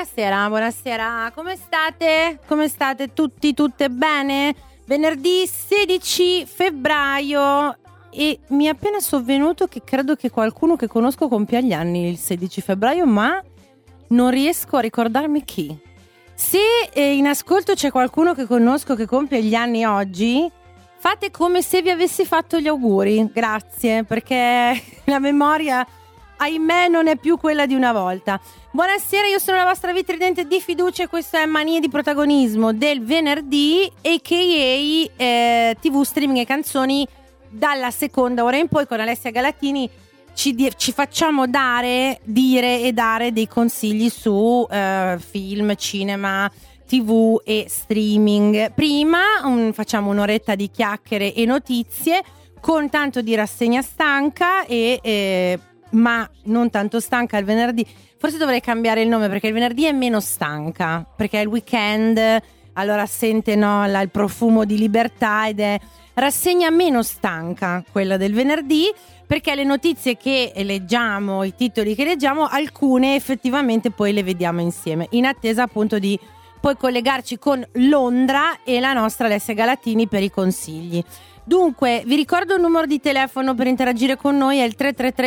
buonasera, come state? Come state tutti, tutte bene? Venerdì 16 febbraio e mi è appena sovvenuto che credo che qualcuno che conosco compia gli anni il 16 febbraio, ma non riesco a ricordarmi chi. Se in ascolto c'è qualcuno che conosco che compie gli anni oggi, fate come se vi avessi fatto gli auguri, grazie, perché la memoria, ahimè, non è più quella di una volta. Buonasera, io sono la vostra vitridente di fiducia e questo è Manie di Protagonismo del venerdì, a.k.a. TV, streaming e canzoni dalla seconda ora in poi. Con Alessia Galatini ci facciamo dire e dare dei consigli su film, cinema, TV e streaming. Prima facciamo un'oretta di chiacchiere e notizie con tanto di rassegna stanca ma non tanto stanca il venerdì. Forse dovrei cambiare il nome perché il venerdì è meno stanca, perché è il weekend, allora sente il profumo di libertà ed è rassegna meno stanca quella del venerdì, perché le notizie che leggiamo, i titoli che leggiamo, alcune effettivamente poi le vediamo insieme, in attesa appunto di poi collegarci con Londra e la nostra Alessia Galatini per i consigli. Dunque, vi ricordo il numero di telefono per interagire con noi, è il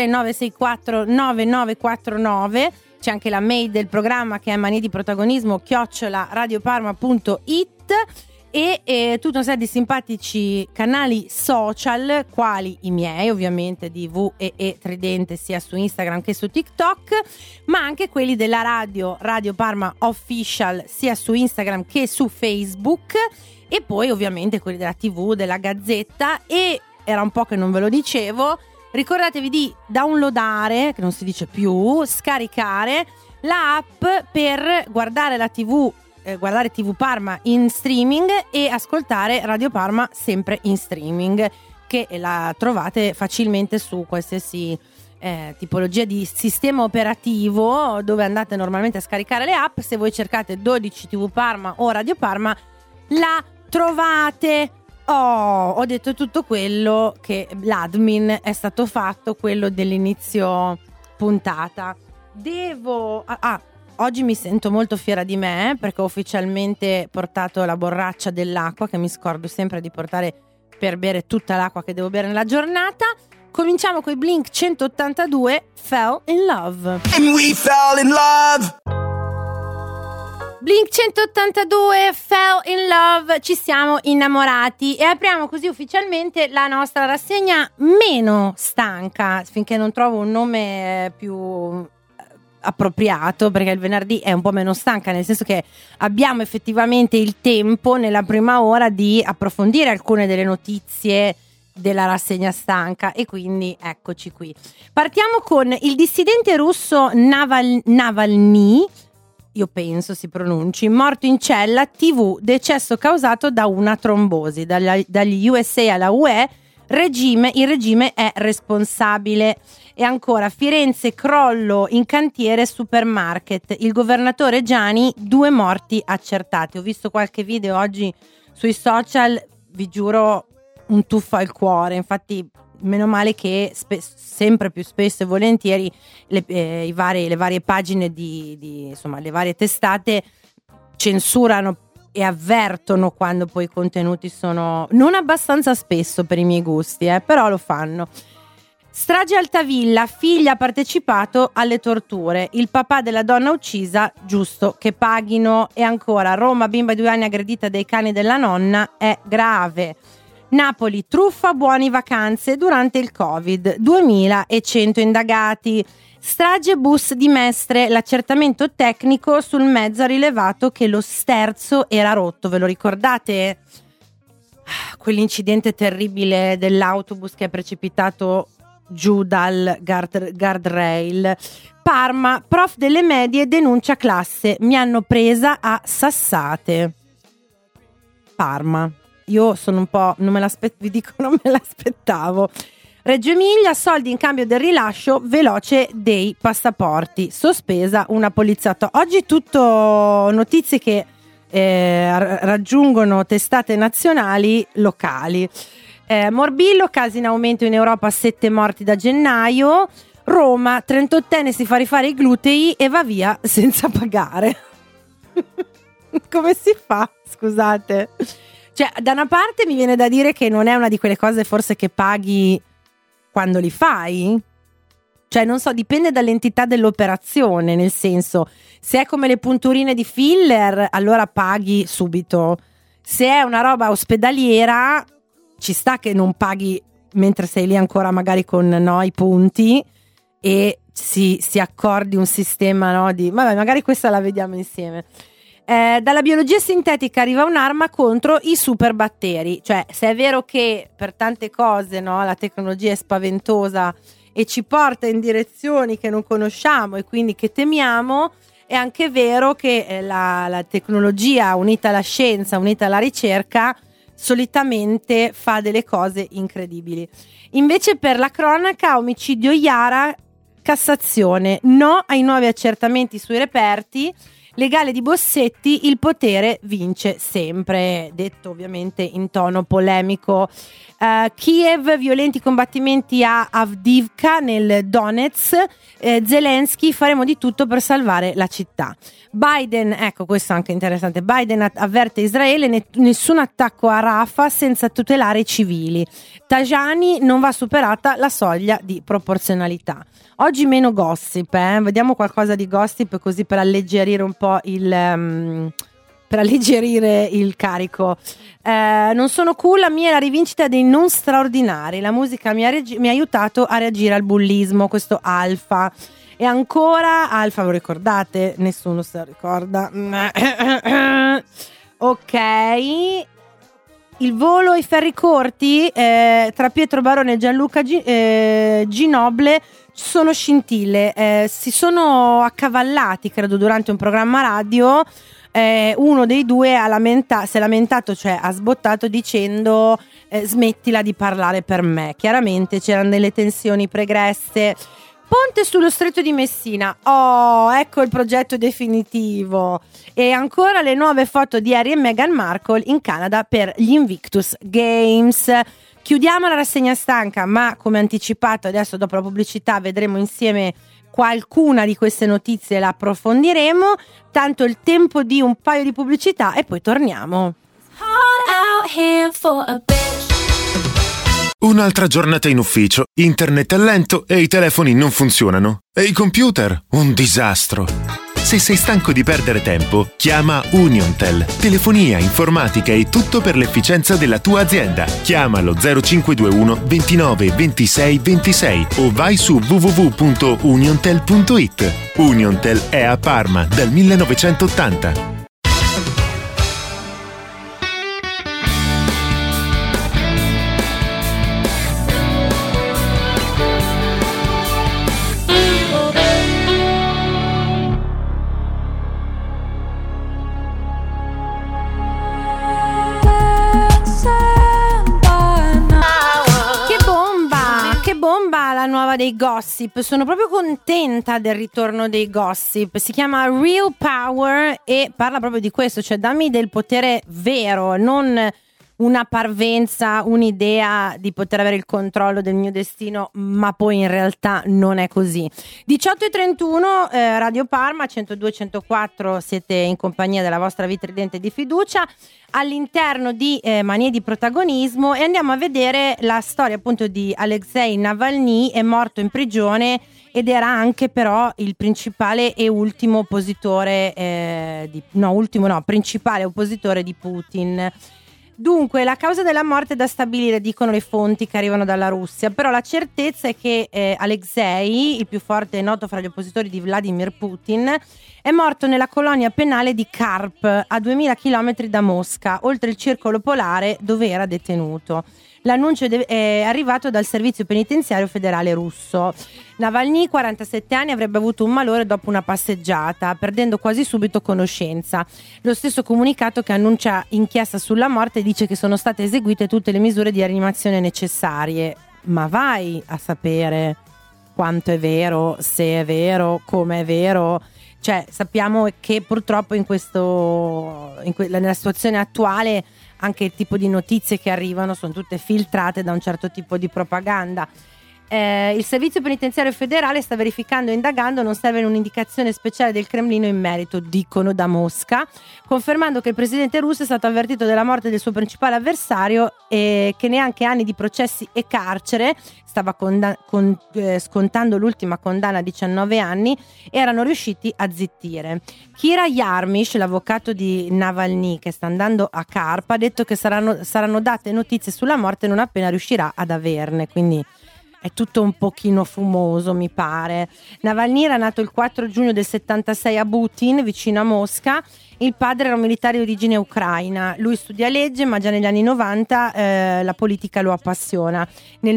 333-964-9949, c'è anche la mail del programma che è maniediprotagonismo@radioparma.it e tutta una serie di simpatici canali social, quali i miei ovviamente di VEE Tridente sia su Instagram che su TikTok, ma anche quelli della Radio Parma Official sia su Instagram che su Facebook, e poi ovviamente quelli della TV, della Gazzetta, e era un po' che non ve lo dicevo, ricordatevi di downloadare, che non si dice più, scaricare la app per guardare la TV, guardare TV Parma in streaming e ascoltare Radio Parma sempre in streaming, che la trovate facilmente su qualsiasi tipologia di sistema operativo dove andate normalmente a scaricare le app. Se voi cercate 12 TV Parma o Radio Parma la trovate. Ho detto tutto quello che l'admin è stato fatto, quello dell'inizio puntata. Oggi mi sento molto fiera di me perché ho ufficialmente portato la borraccia dell'acqua, che mi scordo sempre di portare per bere tutta l'acqua che devo bere nella giornata. Cominciamo con i Blink 182, Fell in Love. And we fell in love. Blink 182, Fell in Love, ci siamo innamorati, e apriamo così ufficialmente la nostra rassegna meno stanca, finché non trovo un nome più appropriato, perché il venerdì è un po' meno stanca, nel senso che abbiamo effettivamente il tempo nella prima ora di approfondire alcune delle notizie della rassegna stanca, e quindi eccoci qui. Partiamo con il dissidente russo Navalny, io penso si pronunci, morto in cella, TV, decesso causato da una trombosi. Dagli USA alla UE, il regime è responsabile. E ancora, Firenze, crollo in cantiere supermarket, il governatore Giani, 2 morti accertati. Ho visto qualche video oggi sui social, vi giuro, un tuffo al cuore. Infatti meno male che sempre più spesso e volentieri le varie pagine insomma, le varie testate censurano e avvertono quando poi i contenuti sono non abbastanza spesso per i miei gusti, però lo fanno. Strage Altavilla, figlia ha partecipato alle torture, il papà della donna uccisa, giusto che paghino. E ancora, Roma, bimba di 2 anni aggredita dai cani della nonna, è grave. Napoli, truffa buoni vacanze durante il Covid, 2100 indagati. Strage bus di Mestre, l'accertamento tecnico sul mezzo ha rilevato che lo sterzo era rotto. Ve lo ricordate? Quell'incidente terribile dell'autobus che è precipitato giù dal guardrail. Parma, prof delle medie denuncia classe, mi hanno presa a sassate. Parma. Io sono un po', non me l'aspettavo. Reggio Emilia, soldi in cambio del rilascio veloce dei passaporti, sospesa una poliziotta. Oggi tutto notizie che raggiungono testate nazionali locali. Morbillo, casi in aumento in Europa, 7 morti da gennaio. Roma, 38enne si fa rifare i glutei e va via senza pagare. Come si fa? Scusate. Cioè, da una parte mi viene da dire che non è una di quelle cose forse che paghi quando li fai. Cioè, non so, dipende dall'entità dell'operazione, nel senso, se è come le punturine di filler, allora paghi subito. Se è una roba ospedaliera, ci sta che non paghi mentre sei lì ancora magari con i punti e si accordi un sistema, no, di... Vabbè, magari questa la vediamo insieme. Dalla biologia sintetica arriva un'arma contro i superbatteri. Cioè, se è vero che per tante cose, no, la tecnologia è spaventosa e ci porta in direzioni che non conosciamo e quindi che temiamo, è anche vero che la tecnologia unita alla scienza, unita alla ricerca, solitamente fa delle cose incredibili. Invece per la cronaca, omicidio Iara, Cassazione, no ai nuovi accertamenti sui reperti. Legale di Bossetti, il potere vince sempre, detto ovviamente in tono polemico. Kiev, violenti combattimenti a Avdiivka nel Donetsk. Zelensky, faremo di tutto per salvare la città. Biden, ecco questo è anche interessante, Biden avverte Israele, nessun attacco a Rafah senza tutelare i civili. Tajani, non va superata la soglia di proporzionalità. Oggi meno gossip, vediamo qualcosa di gossip così per alleggerire un po' il carico. Non sono cool, la mia è la rivincita dei non straordinari. La musica mi ha aiutato a reagire al bullismo, questo Alfa. E ancora Alfa, lo ricordate? Nessuno se lo ricorda. Ok. Il volo ai ferri corti tra Pietro Barone e Gianluca Ginoble sono scintille. Si sono accavallati, credo, durante un programma radio. Uno dei due si è lamentato, cioè ha sbottato dicendo smettila di parlare per me. Chiaramente c'erano delle tensioni pregresse. Ponte sullo stretto di Messina, ecco il progetto definitivo. E ancora le nuove foto di Harry e Meghan Markle in Canada per gli Invictus Games. Chiudiamo la rassegna stanca, ma come anticipato adesso dopo la pubblicità vedremo insieme qualcuna di queste notizie, la approfondiremo. Tanto il tempo di un paio di pubblicità e poi torniamo. Un'altra giornata in ufficio, internet è lento e i telefoni non funzionano. E i computer? Un disastro. Se sei stanco di perdere tempo, chiama Uniontel. Telefonia, informatica e tutto per l'efficienza della tua azienda. Chiamalo 0521 29 26 26 o vai su www.uniontel.it. Uniontel è a Parma dal 1980. La nuova dei Gossip, sono proprio contenta del ritorno dei Gossip. Si chiama Real Power e parla proprio di questo, cioè dammi del potere vero, non una parvenza, un'idea di poter avere il controllo del mio destino, ma poi in realtà non è così. 18:31, Radio Parma 102-104, siete in compagnia della vostra vitridente di fiducia all'interno di Manie di protagonismo, e andiamo a vedere la storia appunto di Alexei Navalny. È morto in prigione ed era anche però il principale e ultimo oppositore principale oppositore di Putin. Dunque, la causa della morte è da stabilire, dicono le fonti che arrivano dalla Russia, però la certezza è che Alexei, il più forte e noto fra gli oppositori di Vladimir Putin, è morto nella colonia penale di Karp, a 2000 km da Mosca, oltre il circolo polare dove era detenuto. L'annuncio è arrivato dal servizio penitenziario federale russo. Navalny, 47 anni, avrebbe avuto un malore dopo una passeggiata, perdendo quasi subito conoscenza. Lo stesso comunicato che annuncia inchiesta sulla morte dice che sono state eseguite tutte le misure di rianimazione necessarie. Ma vai a sapere quanto è vero, se è vero, come è vero. Cioè, sappiamo che purtroppo nella situazione attuale anche il tipo di notizie che arrivano sono tutte filtrate da un certo tipo di propaganda. Il servizio penitenziario federale sta verificando e indagando, non serve un'indicazione speciale del Cremlino in merito, dicono da Mosca, confermando che il presidente russo è stato avvertito della morte del suo principale avversario e che neanche anni di processi e carcere, stava scontando l'ultima condanna a 19 anni, erano riusciti a zittire. Kira Yarmish, l'avvocato di Navalny che sta andando a Karp, ha detto che saranno date notizie sulla morte non appena riuscirà ad averne, quindi è tutto un pochino fumoso, mi pare. Navalny era nato il 4 giugno del 76 a Butin, vicino a Mosca. Il padre era un militare di origine ucraina. Lui studia legge, ma già negli anni 90 la politica lo appassiona. Nel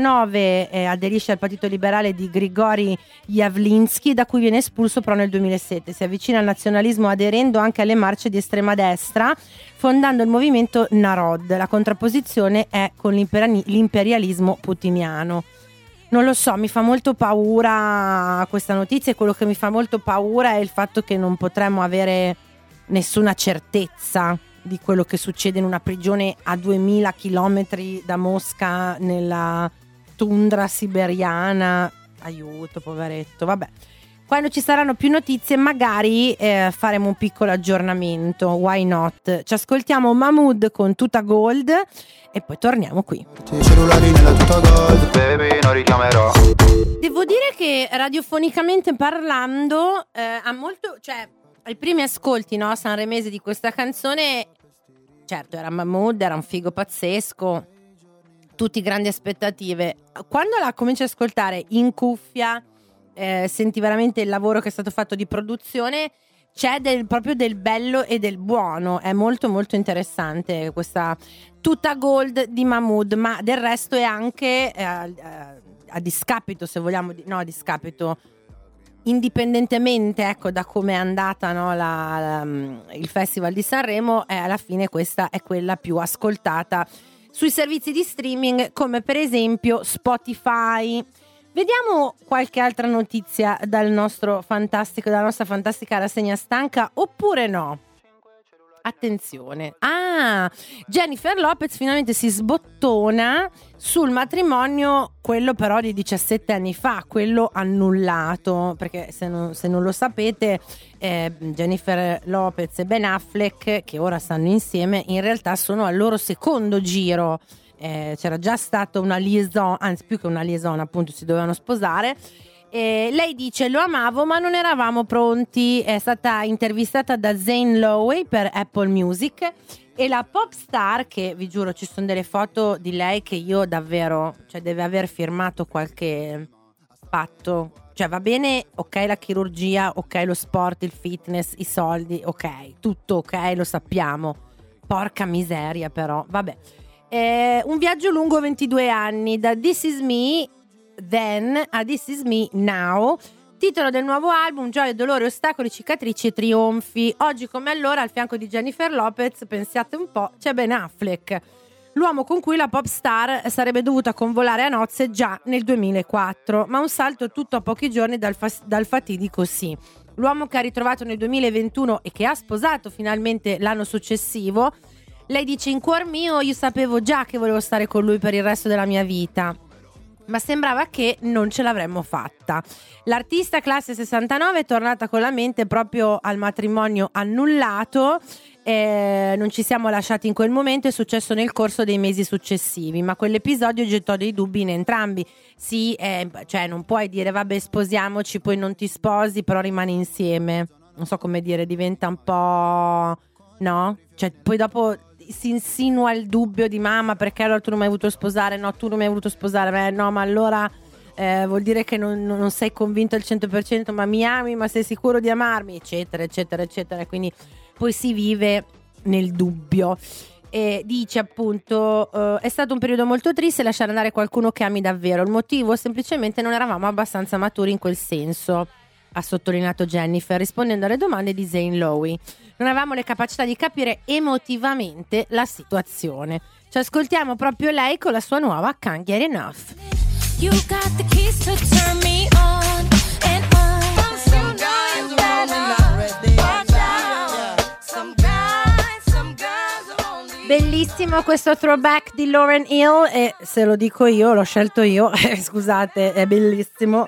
99 aderisce al partito liberale di Grigori Yavlinsky, da cui viene espulso però nel 2007. Si avvicina al nazionalismo aderendo anche alle marce di estrema destra, fondando il movimento Narod. La contrapposizione è con l'imperialismo putiniano. Non lo so, mi fa molto paura questa notizia, e quello che mi fa molto paura è il fatto che non potremmo avere nessuna certezza di quello che succede in una prigione a 2000 chilometri da Mosca, nella tundra siberiana. Aiuto, poveretto, vabbè. Quando ci saranno più notizie magari faremo un piccolo aggiornamento, why not? Ci ascoltiamo Mahmood con Tuta Gold e poi torniamo qui. Cellulari nella Tuta Gold, baby, non richiamerò. Devo dire che radiofonicamente parlando ha molto, cioè ai primi ascolti, no, sanremesi di questa canzone, certo era Mahmood, era un figo pazzesco, tutti grandi aspettative. Quando la cominci ad ascoltare in cuffia, senti veramente il lavoro che è stato fatto di produzione, c'è proprio del bello e del buono. È molto molto interessante questa Tuta Gold di Mahmood, ma del resto è anche a discapito, se vogliamo a discapito, indipendentemente, ecco, da come è andata, no, il Festival di Sanremo, alla fine questa è quella più ascoltata sui servizi di streaming, come per esempio Spotify. Vediamo qualche altra notizia dalla nostra fantastica rassegna stanca, oppure no? Attenzione. Jennifer Lopez finalmente si sbottona sul matrimonio, quello però di 17 anni fa, quello annullato, perché se non lo sapete, Jennifer Lopez e Ben Affleck, che ora stanno insieme, in realtà sono al loro secondo giro. C'era già stata una liaison, anzi più che una liaison, appunto si dovevano sposare. Lei dice: lo amavo ma non eravamo pronti. È stata intervistata da Zane Lowe per Apple Music, e la pop star, che vi giuro ci sono delle foto di lei che io davvero, cioè deve aver firmato qualche patto, cioè va bene, ok la chirurgia, ok lo sport, il fitness, i soldi, ok, tutto ok, lo sappiamo, porca miseria però, vabbè. Un viaggio lungo 22 anni, da This Is Me Then a This Is Me Now, titolo del nuovo album: gioia, dolore, ostacoli, cicatrici e trionfi. Oggi come allora al fianco di Jennifer Lopez, pensate un po', c'è Ben Affleck, l'uomo con cui la pop star sarebbe dovuta convolare a nozze già nel 2004, ma un salto tutto a pochi giorni dal fatidico sì. L'uomo che ha ritrovato nel 2021 e che ha sposato finalmente l'anno successivo. Lei dice: in cuor mio io sapevo già che volevo stare con lui per il resto della mia vita, ma sembrava che non ce l'avremmo fatta. L'artista classe 69 è tornata con la mente proprio al matrimonio annullato. Non ci siamo lasciati in quel momento, è successo nel corso dei mesi successivi, ma quell'episodio gettò dei dubbi in entrambi. Sì, cioè non puoi dire vabbè sposiamoci, poi non ti sposi, però rimani insieme. Non so come dire, diventa un po'... no? Cioè poi dopo si insinua il dubbio di mamma, perché allora tu non mi hai voluto sposare? No, tu non mi hai voluto sposare, no, ma allora vuol dire che non sei convinto al 100%, ma mi ami, ma sei sicuro di amarmi, eccetera eccetera eccetera. Quindi poi si vive nel dubbio. E dice appunto è stato un periodo molto triste lasciare andare qualcuno che ami davvero, il motivo semplicemente non eravamo abbastanza maturi in quel senso, ha sottolineato Jennifer rispondendo alle domande di Zane Lowe. Non avevamo le capacità di capire emotivamente la situazione. Ci ascoltiamo proprio lei con la sua nuova Can't Get Enough. You got the keys to turn me on and on. Some guys are rolling out red, they are some guys are only Bellissimo questo throwback di Lauryn Hill, e se lo dico io, l'ho scelto io, scusate, è bellissimo.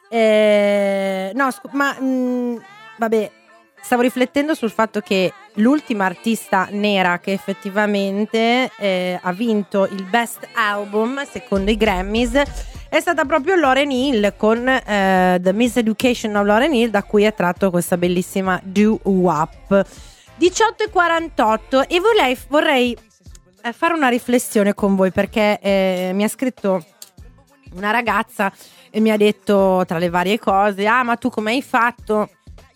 Vabbè, stavo riflettendo sul fatto che l'ultima artista nera che effettivamente ha vinto il Best Album secondo i Grammys è stata proprio Lauryn Hill con The Miseducation of Lauryn Hill, da cui è tratto questa bellissima Do Wop. 18:48 e vorrei fare una riflessione con voi, perché mi ha scritto una ragazza e mi ha detto, tra le varie cose, ma tu come hai fatto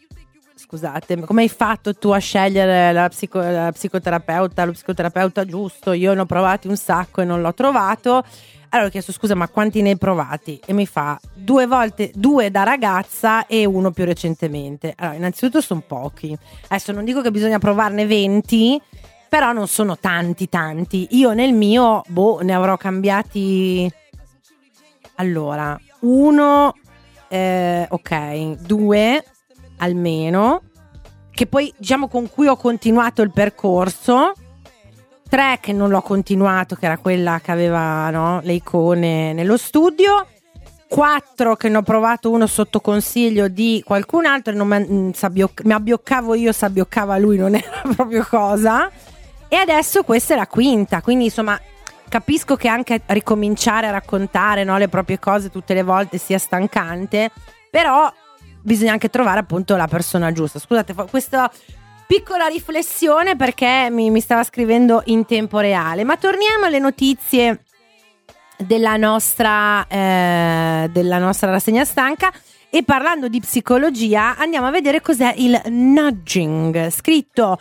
tu a scegliere lo psicoterapeuta giusto? Io ne ho provati un sacco e non l'ho trovato. Allora ho chiesto, scusa, ma quanti ne hai provati? E mi fa 2 volte, 2 da ragazza e 1 più recentemente. Allora, innanzitutto sono pochi. Adesso non dico che bisogna provarne 20, però non sono tanti. Io nel mio, ne avrò cambiati, allora, 1, ok, 2 almeno, che poi diciamo con cui ho continuato il percorso. 3 che non l'ho continuato, che era quella che aveva, no, le icone nello studio. 4 che ne ho provato uno sotto consiglio di qualcun altro e mi abbioccavo io, s'abbioccava lui, non era proprio cosa. E adesso questa è la 5ª, quindi insomma capisco che anche ricominciare a raccontare, no, le proprie cose tutte le volte sia stancante, però bisogna anche trovare appunto la persona giusta. Scusate, questa piccola riflessione perché mi stava scrivendo in tempo reale. Ma torniamo alle notizie della nostra rassegna stanca, e parlando di psicologia andiamo a vedere cos'è il nudging, scritto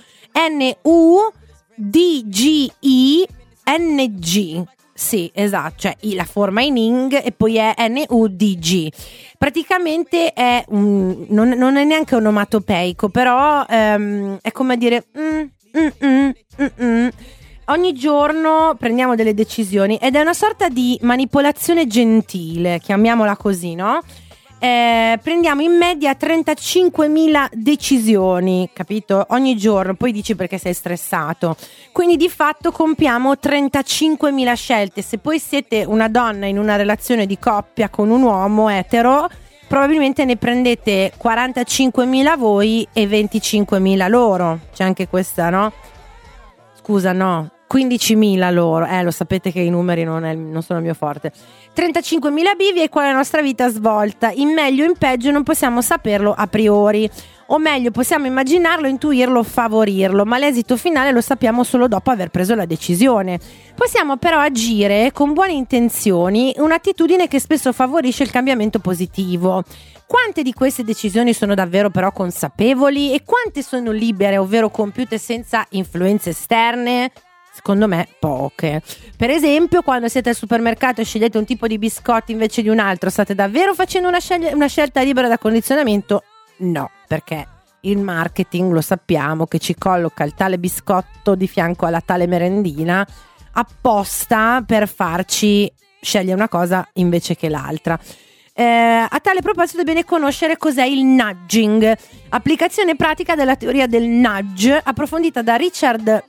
N-U-D-G-I-N-G. Sì, esatto, cioè la forma in ing e poi è N-U-D-G. Praticamente è non è neanche onomatopeico, però è come dire ogni giorno prendiamo delle decisioni ed è una sorta di manipolazione gentile, chiamiamola così, no? Prendiamo in media 35.000 decisioni, capito? Ogni giorno, poi dici perché sei stressato. Quindi di fatto compiamo 35.000 scelte. Se poi siete una donna in una relazione di coppia con un uomo etero, probabilmente ne prendete 45.000 voi e 25.000 loro. C'è anche questa, no? Scusa, no, 15.000 loro. Lo sapete che i numeri non sono il mio forte. 35.000 bivi e qual è la nostra vita svolta. In meglio o in peggio non possiamo saperlo a priori, o meglio possiamo immaginarlo, intuirlo, favorirlo, ma l'esito finale lo sappiamo solo dopo aver preso la decisione. Possiamo però agire con buone intenzioni, un'attitudine che spesso favorisce il cambiamento positivo. Quante di queste decisioni sono davvero però consapevoli e quante sono libere, ovvero compiute senza influenze esterne? Secondo me poche. Per esempio, quando siete al supermercato e scegliete un tipo di biscotti invece di un altro, state davvero facendo una scelta libera da condizionamento? No, perché il marketing lo sappiamo che ci colloca il tale biscotto di fianco alla tale merendina apposta per farci scegliere una cosa invece che l'altra. A tale proposito è bene conoscere cos'è il nudging, applicazione pratica della teoria del nudge approfondita da Richard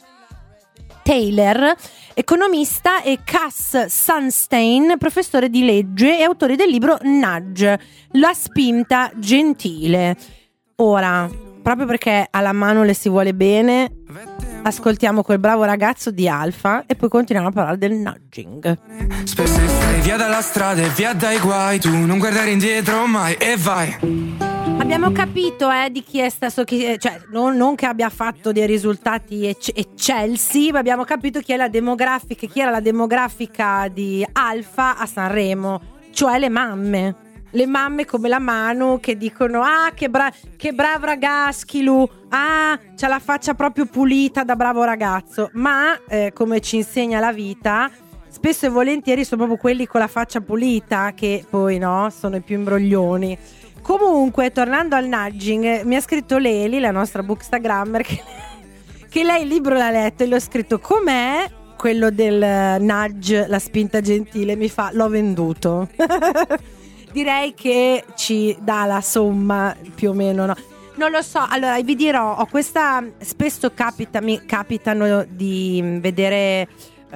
Taylor, economista, e Cass Sunstein, professore di legge e autore del libro Nudge, la spinta gentile. Ora, proprio perché alla mano le si vuole bene, ascoltiamo quel bravo ragazzo di Alfa e poi continuiamo a parlare del nudging. Spesso stai via dalla strada e via dai guai, tu non guardare indietro mai e vai. Abbiamo capito di chi è stato, cioè non che abbia fatto dei risultati eccelsi, ma abbiamo capito chi era la demografica di Alfa a Sanremo, cioè le mamme come la Manu che dicono che bravo ragazzo, c'ha la faccia proprio pulita da bravo ragazzo, ma come ci insegna la vita, spesso e volentieri sono proprio quelli con la faccia pulita che poi no, sono i più imbroglioni. Comunque, tornando al nudging, mi ha scritto Leli, la nostra bookstagrammer, che lei il libro l'ha letto e le ho scritto com'è quello del nudge, la spinta gentile. Mi fa, l'ho venduto. Direi che ci dà la somma più o meno, no? Non lo so, allora vi dirò, ho questa, spesso mi capitano di vedere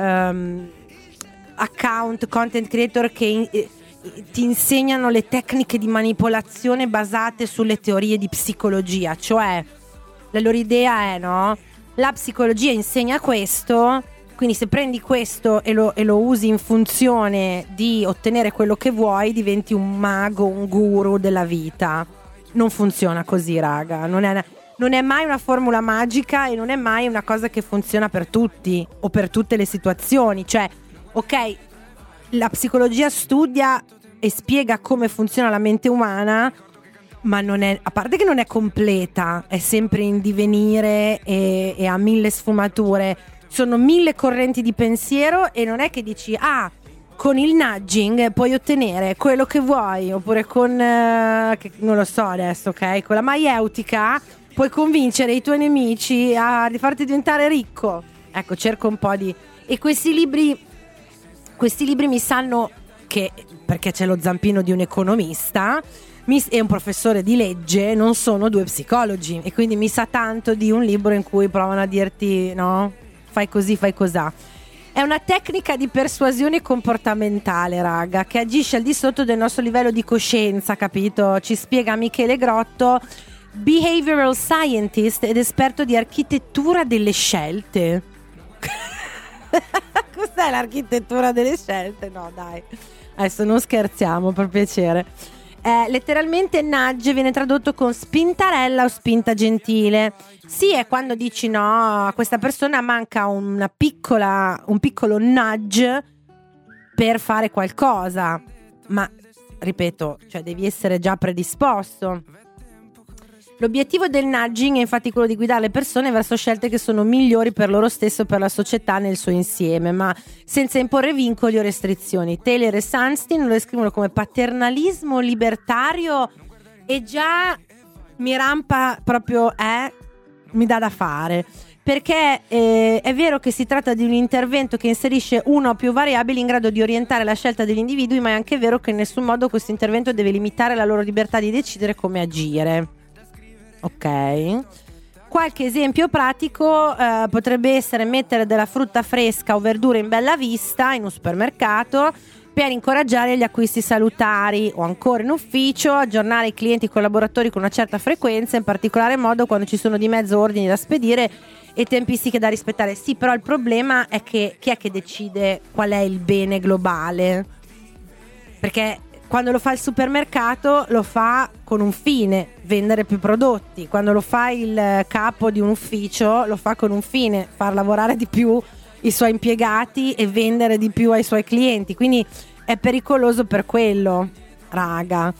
account, content creator che ti insegnano le tecniche di manipolazione basate sulle teorie di psicologia, cioè la loro idea è, no? La psicologia insegna questo, quindi se prendi questo e lo usi in funzione di ottenere quello che vuoi, diventi un mago, un guru della vita. Non funziona così, raga, non è mai una formula magica e non è mai una cosa che funziona per tutti o per tutte le situazioni. Cioè, ok, la psicologia studia e spiega come funziona la mente umana, ma non è, a parte che non è completa, è sempre in divenire e ha 1000 sfumature, sono 1000 correnti di pensiero e non è che dici con il nudging puoi ottenere quello che vuoi, oppure con non lo so adesso, ok, con la maieutica puoi convincere i tuoi nemici a farti diventare ricco. Ecco, cerco un po' di... E questi libri mi sanno che, perché c'è lo zampino di un economista e un professore di legge, non sono due psicologi, e quindi mi sa tanto di un libro in cui provano a dirti no, fai così, fai cosà. È una tecnica di persuasione comportamentale, raga, che agisce al di sotto del nostro livello di coscienza, capito? Ci spiega Michele Grotto, behavioral scientist ed esperto di architettura delle scelte. Cos'è l'architettura delle scelte? No, dai, adesso non scherziamo, per piacere. Letteralmente nudge viene tradotto con spintarella o spinta gentile. Sì, è quando dici no, a questa persona manca un piccolo nudge per fare qualcosa, ma ripeto, cioè devi essere già predisposto. L'obiettivo del nudging è infatti quello di guidare le persone verso scelte che sono migliori per loro stesso e per la società nel suo insieme, ma senza imporre vincoli o restrizioni. Taylor e Sunstein lo descrivono come paternalismo libertario e già mi rampa proprio, mi dà da fare. Perché è vero che si tratta di un intervento che inserisce una o più variabili in grado di orientare la scelta degli individui, ma è anche vero che in nessun modo questo intervento deve limitare la loro libertà di decidere come agire. Ok, qualche esempio pratico potrebbe essere mettere della frutta fresca o verdure in bella vista in un supermercato per incoraggiare gli acquisti salutari, o ancora in ufficio aggiornare i clienti e collaboratori con una certa frequenza, in particolare modo quando ci sono di mezzo ordini da spedire e tempistiche da rispettare. Sì, però il problema è che chi è che decide qual è il bene globale? Perché quando lo fa il supermercato lo fa con un fine, vendere più prodotti. Quando lo fa il capo di un ufficio lo fa con un fine, far lavorare di più i suoi impiegati e vendere di più ai suoi clienti. Quindi è pericoloso per quello, raga.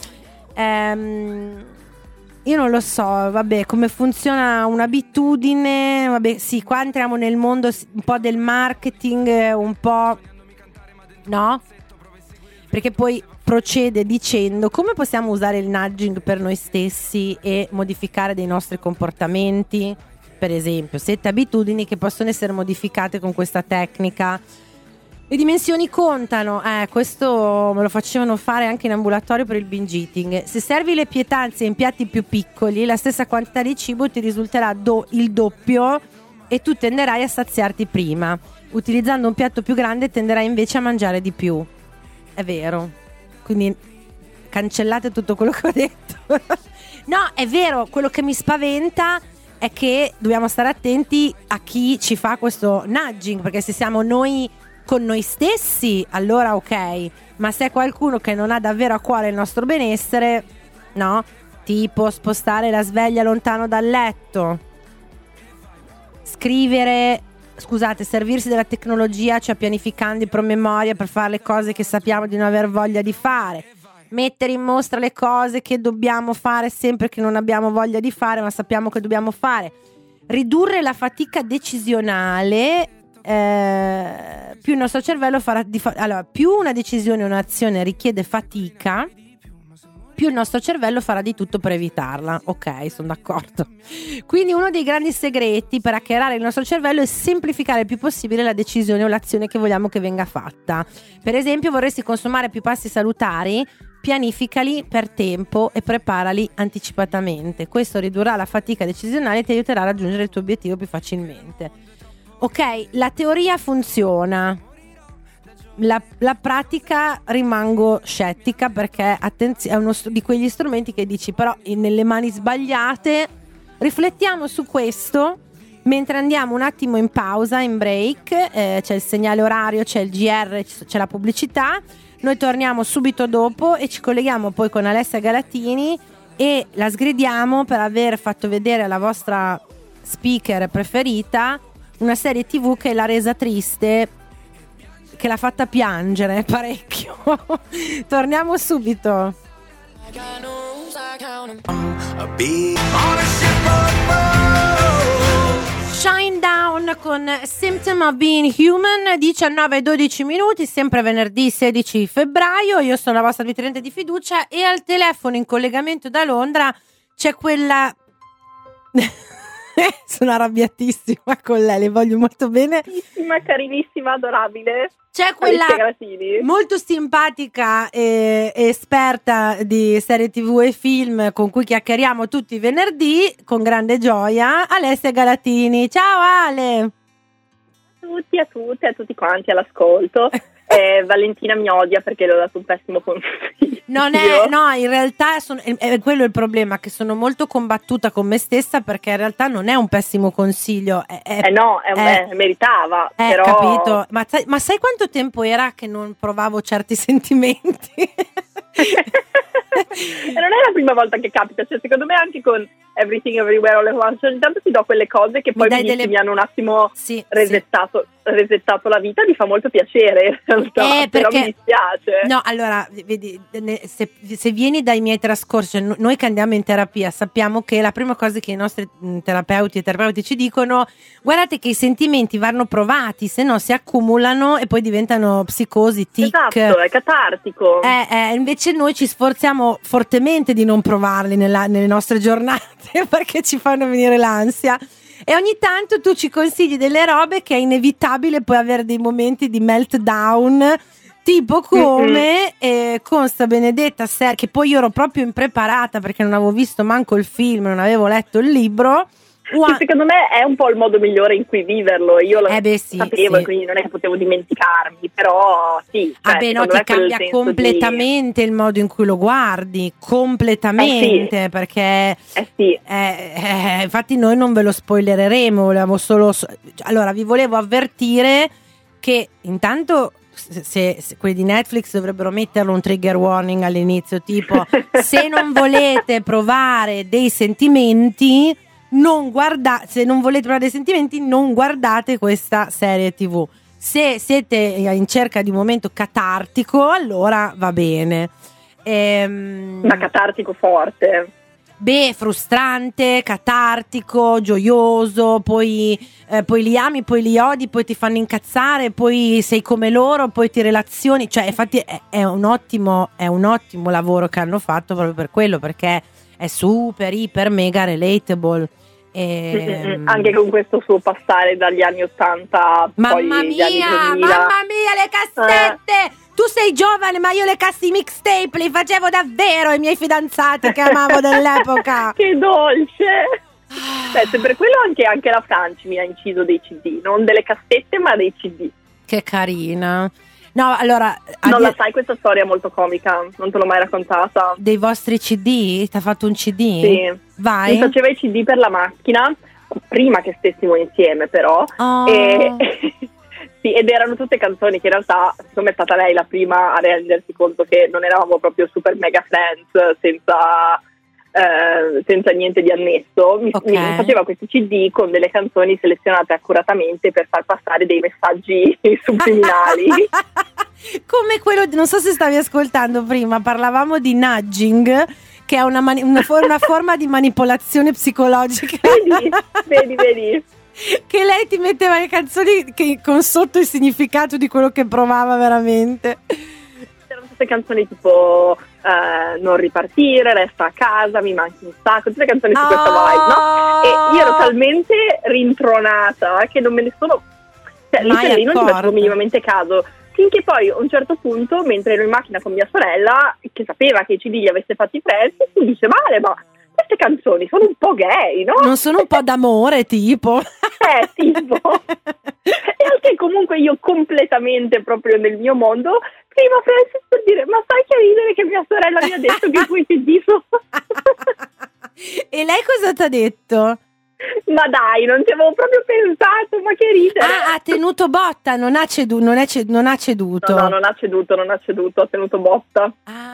Io non lo so, vabbè, come funziona un'abitudine. Vabbè, sì, qua entriamo nel mondo un po' del marketing, un po', no? Perché poi procede dicendo come possiamo usare il nudging per noi stessi e modificare dei nostri comportamenti. Per esempio, 7 abitudini che possono essere modificate con questa tecnica. Le dimensioni contano, questo me lo facevano fare anche in ambulatorio per il binge eating. Se servi le pietanze in piatti più piccoli, la stessa quantità di cibo ti risulterà il doppio e tu tenderai a saziarti prima. Utilizzando un piatto più grande tenderai invece a mangiare di più. È vero. Quindi cancellate tutto quello che ho detto. No, è vero, quello che mi spaventa è che dobbiamo stare attenti a chi ci fa questo nudging, perché se siamo noi con noi stessi allora ok, ma se è qualcuno che non ha davvero a cuore il nostro benessere, no? Tipo spostare la sveglia lontano dal letto, servirsi della tecnologia, cioè pianificando i promemoria per fare le cose che sappiamo di non aver voglia di fare, mettere in mostra le cose che dobbiamo fare sempre che non abbiamo voglia di fare ma sappiamo che dobbiamo fare, ridurre la fatica decisionale. Più il nostro cervello farà allora, più una decisione o un'azione richiede fatica, più il nostro cervello farà di tutto per evitarla. Ok, sono d'accordo. Quindi uno dei grandi segreti per hackerare il nostro cervello è semplificare il più possibile la decisione o l'azione che vogliamo che venga fatta. Per esempio, vorresti consumare più pasti salutari? pianificali per tempo e preparali anticipatamente. Questo ridurrà la fatica decisionale e ti aiuterà a raggiungere il tuo obiettivo più facilmente. Ok, la teoria funziona. La pratica rimango scettica, perché è uno di quegli strumenti che dici però nelle mani sbagliate. Riflettiamo su questo mentre andiamo un attimo in pausa, in break. C'è il segnale orario, c'è il GR, c'è la pubblicità. Noi torniamo subito dopo e ci colleghiamo poi con Alessia Galatini e la sgridiamo per aver fatto vedere alla vostra speaker preferita una serie TV che l'ha resa triste, che l'ha fatta piangere parecchio. Torniamo subito. Shine Down con Symptom of Being Human, 19:12 minuti, sempre venerdì 16 febbraio. Io sono la vostra nutriente di fiducia e al telefono in collegamento da Londra c'è quella... Sono arrabbiatissima con lei, le voglio molto bene. Carinissima, adorabile. C'è quella molto simpatica e esperta di serie TV e film con cui chiacchieriamo tutti i venerdì con grande gioia, Alessia Galatini. Ciao Ale! A tutti, a tutti quanti all'ascolto. Valentina mi odia perché le ho dato un pessimo consiglio. No, in realtà è quello il problema, che sono molto combattuta con me stessa, perché in realtà non è un pessimo consiglio. Meritava. Però... capito. Ma sai quanto tempo era che non provavo certi sentimenti? E non è la prima volta che capita, cioè secondo me anche con Everything Everywhere All at Once ogni tanto ti do quelle cose che poi mi hanno un attimo resettato la vita. Mi fa molto piacere in realtà, però mi dispiace. No, allora vedi, se vieni dai miei trascorsi, cioè noi che andiamo in terapia sappiamo che la prima cosa che i nostri terapeuti ci dicono: guardate che i sentimenti vanno provati, se no si accumulano e poi diventano psicosi, tic. Esatto, è catartico. Invece noi ci sforziamo fortemente di non provarli nelle nostre giornate perché ci fanno venire l'ansia. E ogni tanto tu ci consigli delle robe che è inevitabile poi avere dei momenti di meltdown, tipo come con sta benedetta serie, che poi io ero proprio impreparata perché non avevo visto manco il film, non avevo letto il libro. Secondo me è un po' il modo migliore in cui viverlo. Io lo sapevo e quindi non è che potevo dimenticarmi, però sì. Ti cambia completamente il modo in cui lo guardi, completamente, perché infatti noi non ve lo spoilereremo, volevamo solo... Allora vi volevo avvertire che intanto... Se quelli di Netflix dovrebbero metterlo un trigger warning all'inizio, tipo se non volete provare dei sentimenti, se non volete provare dei sentimenti, non guardate questa serie TV. Se siete in cerca di un momento catartico, allora va bene. Ma catartico forte. Frustrante, catartico, gioioso, poi li ami, poi li odi, poi ti fanno incazzare, poi sei come loro, poi ti relazioni. Cioè, infatti è un ottimo lavoro che hanno fatto proprio per quello, perché è super, iper, mega relatable. Anche con questo suo passare dagli anni 80 mamma mia, le cassette! Tu sei giovane, ma io i mixtape li facevo davvero ai miei fidanzati che amavo dell'epoca. Che dolce! Se per quello anche la Franci mi ha inciso dei CD, non delle cassette ma dei CD. Che carina. No, allora... Non la sai questa storia molto comica? Non te l'ho mai raccontata? Dei vostri CD? T'ha fatto un CD? Sì. Vai. Mi faceva i CD per la macchina, prima che stessimo insieme però. Sì, ed erano tutte canzoni che in realtà, secondo me è stata lei la prima a rendersi conto che non eravamo proprio super mega friends, senza niente di annesso. Mi faceva questi CD con delle canzoni selezionate accuratamente per far passare dei messaggi subliminali. Come quello, non so se stavi ascoltando prima, parlavamo di nudging, che è una forma di manipolazione psicologica. Vedi. Che lei ti metteva le canzoni con sotto il significato di quello che provava veramente. C'erano tutte canzoni tipo Non ripartire, Resta a casa, Mi manchi un sacco, tutte canzoni su questa vibe, no? E io ero talmente rintronata che non me ne sono... Cioè, lì non ci mettevo minimamente caso finché poi a un certo punto, mentre ero in macchina con mia sorella, che sapeva che i CD li avesse fatti Francis, mi dice: Vale, ma queste canzoni sono un po' gay, no? Non sono un po' d'amore, tipo? Tipo. E anche comunque io completamente proprio nel mio mondo, prima Francis per dire: ma sai che ridere che mia sorella mi ha detto che quei CD sono... E lei cosa ti ha detto? Ma dai, non ci avevo proprio pensato, ma che ridere. Ha tenuto botta, non ha ceduto. No, non ha ceduto, ha tenuto botta.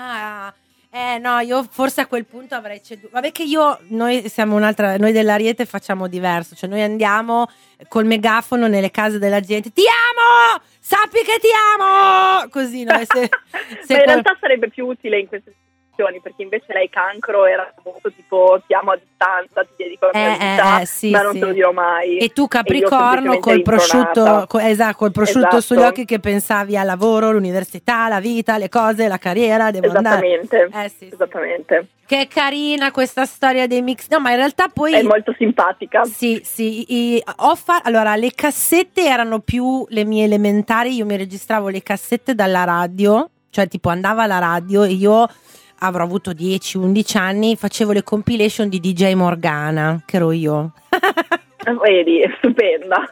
No, io forse a quel punto avrei ceduto. Vabbè che noi siamo noi dell'Ariete facciamo diverso, cioè noi andiamo col megafono nelle case della gente: ti amo! Sappi che ti amo! Così, no? Ma in realtà sarebbe più utile in queste situazioni, perché invece lei Cancro era molto tipo: ti amo a distanza, ti dedico la mia vita, sì, ma non te lo dirò mai. E tu Capricorno col prosciutto, col prosciutto sugli occhi, che pensavi al lavoro, l'università, la vita, le cose, la carriera, devo andare. Esattamente. Che carina questa storia dei mix. No, ma in realtà poi è molto simpatica. Sì. Allora, le cassette erano più le mie elementari. Io mi registravo le cassette dalla radio, cioè tipo andava alla radio e io avrò avuto 10-11 anni, facevo le compilation di DJ Morgana, che ero io. Vedi, è stupenda.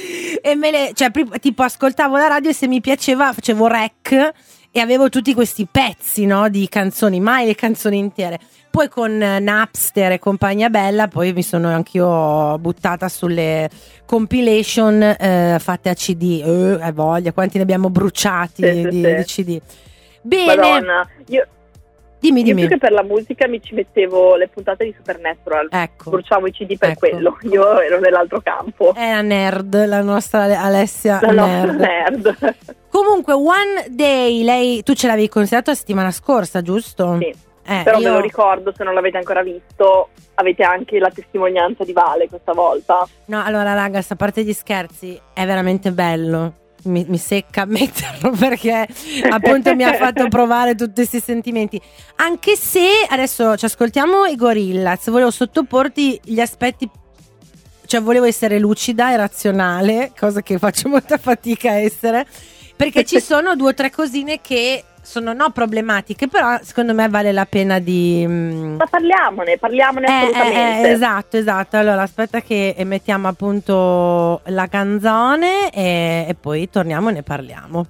E tipo ascoltavo la radio e se mi piaceva facevo rec e avevo tutti questi pezzi, no, di canzoni, mai le canzoni intere. Poi con Napster e compagnia bella poi mi sono anch'io buttata sulle compilation fatte a CD. Voglia, quanti ne abbiamo bruciati di CD. Bene. Madonna, Dimmi. Io più che per la musica mi ci mettevo le puntate di Supernatural, ecco. Bruciavo i CD per quello, io ero nell'altro campo. È la nerd, la nostra Alessia. La nostra nerd. Comunque One Day, tu ce l'avevi considerato la settimana scorsa, giusto? Sì, però me lo ricordo, se non l'avete ancora visto, avete anche la testimonianza di Vale questa volta. No, allora ragazzi, a parte gli scherzi, è veramente bello. Mi secca ammetterlo, perché appunto mi ha fatto provare tutti questi sentimenti, anche se adesso ci ascoltiamo i Gorillaz. Volevo sottoporti gli aspetti, cioè volevo essere lucida e razionale, cosa che faccio molta fatica a essere, perché ci sono 2 o 3 cosine che sono problematiche, però secondo me vale la pena di... Ma parliamone assolutamente. Esatto. Allora aspetta che mettiamo appunto la canzone e poi torniamo e ne parliamo.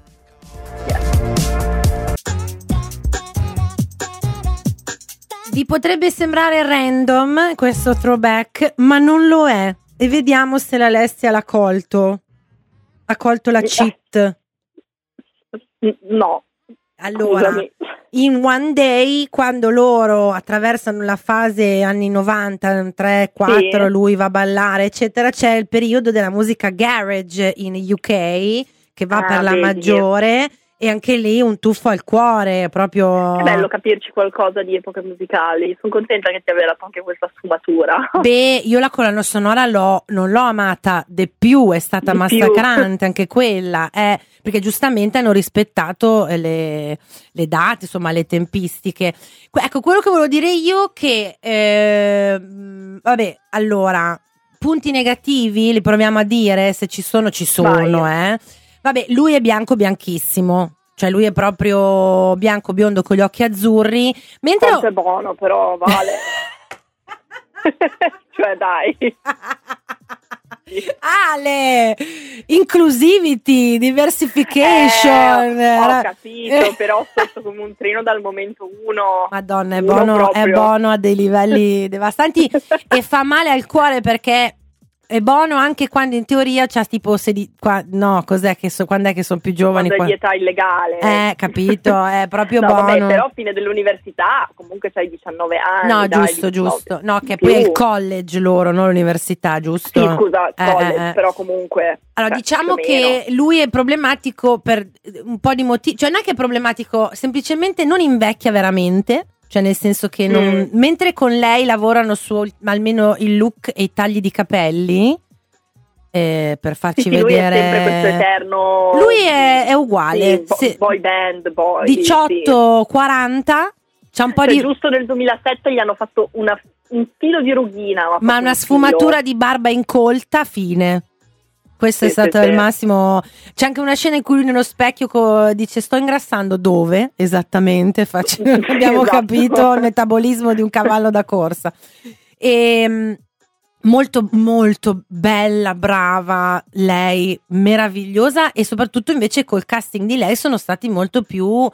Vi potrebbe sembrare random questo throwback, ma non lo è, e vediamo se l'Alessia l'ha colto. Ha colto la cheat? No. Allora, scusami. In One Day, quando loro attraversano la fase anni 90, 3, 4, sì. Lui va a ballare, eccetera, c'è il periodo della musica garage in UK che va per la maggiore, e anche lì un tuffo al cuore, proprio. È bello capirci qualcosa di epoche musicali. Sono contenta che ti abbia dato anche questa sfumatura. Beh, io la colonna sonora non l'ho amata di più, è stata massacrante anche quella, perché giustamente hanno rispettato le date, insomma le tempistiche. Ecco, quello che volevo dire io che vabbè, allora, punti negativi li proviamo a dire, se ci sono. Vai. Vabbè, lui è bianchissimo, cioè lui è proprio bianco biondo con gli occhi azzurri, mentre è buono, però Vale. Cioè dai. Ale, inclusivity, diversification. Ho capito, però sotto come un treno dal momento 1. Madonna, è buono a dei livelli devastanti e fa male al cuore, perché è buono anche quando in teoria c'ha tipo quando è che sono più giovani, quando è di età illegale, capito, è proprio no, buono. Vabbè, però fine dell'università comunque c'hai 19 anni. No, dai, giusto, no, che poi è il college loro, non l'università, giusto? Sì, scusa, college, però comunque. Allora, diciamo che lui è problematico per un po' di motivi, cioè non è che è problematico, semplicemente non invecchia veramente. Cioè nel senso che mentre con lei lavorano su almeno il look e i tagli di capelli, per farci vedere. Lui è sempre questo eterno. Lui è uguale. Boy band, 18-40. C'ha un po' di. Giusto nel 2007 gli hanno fatto un filo di rughina. Ma una sfumatura di barba incolta, fine. questo è stato il massimo. C'è anche una scena in cui lui nello specchio dice sto ingrassando, dove esattamente? Abbiamo capito il metabolismo di un cavallo da corsa. E molto molto bella, brava lei, meravigliosa, e soprattutto invece col casting di lei sono stati molto più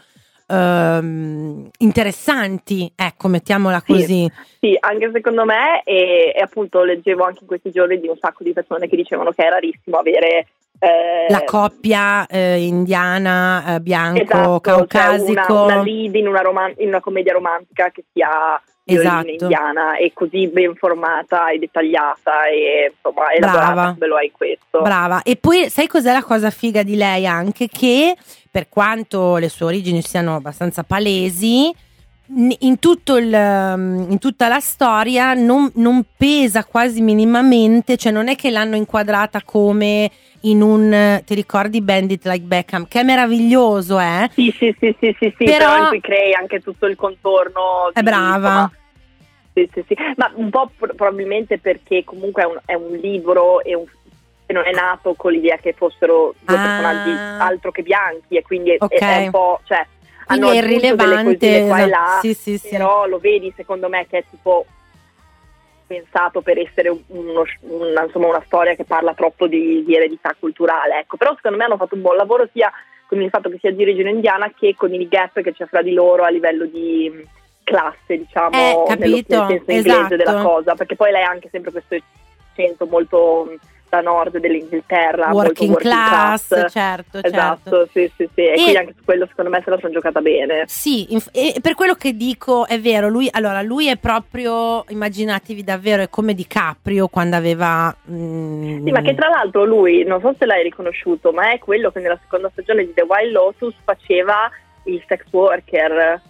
interessanti, ecco, mettiamola così. Sì, anche secondo me, e appunto leggevo anche in questi giorni di un sacco di persone che dicevano che è rarissimo avere la coppia indiana, bianco, esatto, caucasico, cioè una lead in una commedia romantica che sia di origine indiana e così ben formata e dettagliata e insomma elaborata come lo è in questo. Brava. E poi sai cos'è la cosa figa di lei anche? Che per quanto le sue origini siano abbastanza palesi, in tutta la storia non pesa quasi minimamente, cioè non è che l'hanno inquadrata come in un, ti ricordi Bandit Like Beckham, che è meraviglioso, Sì, però in cui crei anche tutto il contorno. È brava. Sì, ma un po' probabilmente perché comunque è un libro e non è nato con l'idea che fossero due personaggi altro che bianchi, e quindi è un po', cioè quindi hanno è irrilevante, delle cosine qua e là, sì. però lo vedi secondo me che è tipo pensato per essere una storia che parla troppo di eredità culturale, ecco. Però secondo me hanno fatto un buon lavoro sia con il fatto che sia di origine indiana che con il gap che c'è fra di loro a livello di classe, diciamo, nel senso inglese della cosa, perché poi lei ha anche sempre questo accento molto da nord dell'Inghilterra, working class. Certo. Esatto, sì. E quindi anche su quello secondo me se la sono giocata bene. Sì, e per quello che dico è vero, lui è proprio, immaginatevi davvero, è come DiCaprio quando aveva sì, ma che tra l'altro lui, non so se l'hai riconosciuto, ma è quello che nella seconda stagione di The Wild Lotus faceva il sex worker.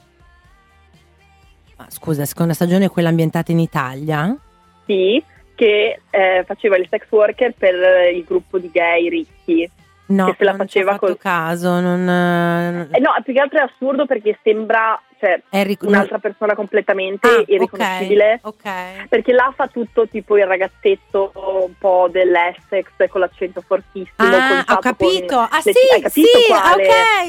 Scusa, seconda stagione è quella ambientata in Italia? Sì, che faceva il sex worker per il gruppo di gay ricchi. No, che se la non faceva ci ho fatto caso. No, più che altro è assurdo perché sembra un'altra persona completamente irriconoscibile. Okay. Perché là fa tutto tipo il ragazzetto un po' dell'Essex con l'accento fortissimo. Ho capito. Hai capito quale?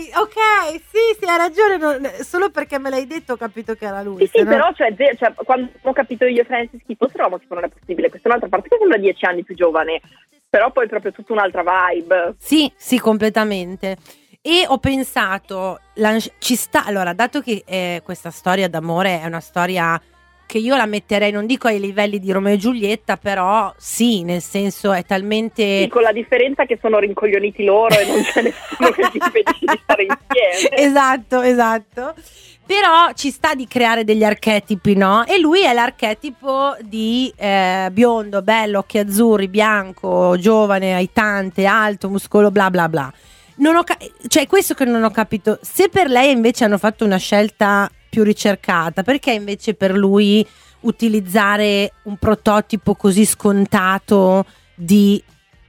Ok, sì, hai ragione. Solo perché me l'hai detto ho capito che era lui. Sì, però quando ho capito io Francis Schifo, eravamo tipo non è possibile. Questa è un'altra parte che sembra 10 anni più giovane. Però poi proprio tutta un'altra vibe. Sì, completamente. E ho pensato, ci sta, allora, dato che questa storia d'amore è una storia che io la metterei, non dico ai livelli di Romeo e Giulietta, però sì, nel senso è talmente... Sì, con la differenza che sono rincoglioniti loro e non c'è nessuno che ti impedisce di stare insieme. Esatto. Però ci sta di creare degli archetipi, no? E lui è l'archetipo di biondo, bello, occhi azzurri, bianco, giovane, aitante, alto, muscolo, bla bla bla. Cioè, questo che non ho capito. Se per lei invece hanno fatto una scelta più ricercata, perché invece per lui utilizzare un prototipo così scontato di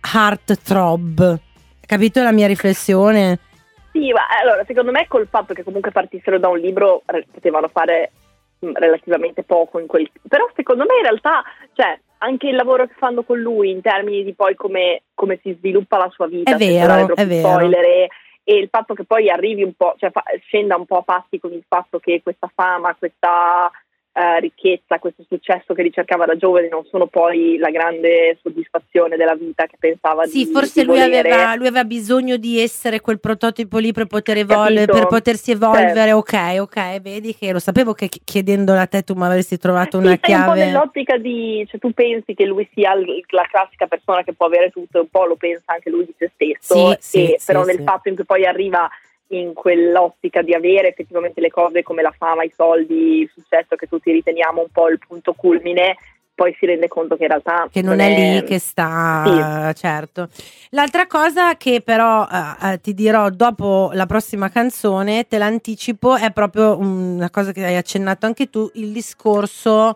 heartthrob? Capito la mia riflessione? Sì, ma allora secondo me col fatto che comunque partissero da un libro potevano fare relativamente poco però secondo me in realtà, cioè, anche il lavoro che fanno con lui in termini di poi come si sviluppa la sua vita, è vero. Spoiler, e il fatto che poi arrivi un po', cioè scenda un po' a patti con il fatto che questa fama, questa ricchezza, questo successo che ricercava da giovane non sono poi la grande soddisfazione della vita che pensava di lui aveva bisogno di essere quel prototipo lì per poter evolvere, per potersi evolvere. Ok, vedi che lo sapevo che chiedendola a te tu mi avresti trovato una chiave. Un po' nell'ottica di, cioè tu pensi che lui sia la classica persona che può avere tutto, un po' lo pensa anche lui di se stesso, però nel fatto in cui poi arriva in quell'ottica di avere effettivamente le cose come la fama, i soldi, il successo che tutti riteniamo un po' il punto culmine, poi si rende conto che in realtà che non è lì che sta, certo. L'altra cosa che però ti dirò dopo la prossima canzone, te l'anticipo, è proprio una cosa che hai accennato anche tu, il discorso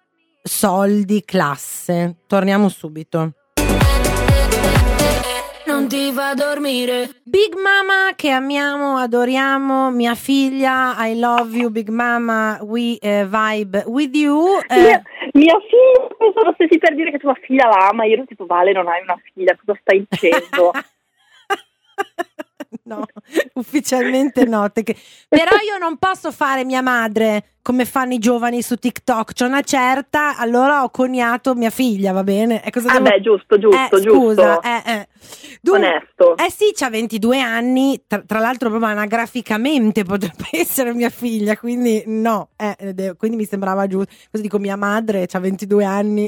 soldi, classe. Torniamo subito. non ti fa dormire. Big Mama che amiamo, adoriamo, mia figlia, I love you Big Mama, we vibe with you. Mia figlia, pensavo stessi per dire che tua figlia la ama, io ero tipo Vale, non hai una figlia, cosa stai dicendo? No, ufficialmente no. Però io non posso fare mia madre come fanno i giovani su TikTok. C'è una certa, allora ho coniato mia figlia, va bene? Beh, giusto. Scusa, onesto. Sì, c'ha 22 anni, tra l'altro proprio anagraficamente potrebbe essere mia figlia, quindi no, quindi mi sembrava giusto. Così dico mia madre, c'ha 22 anni,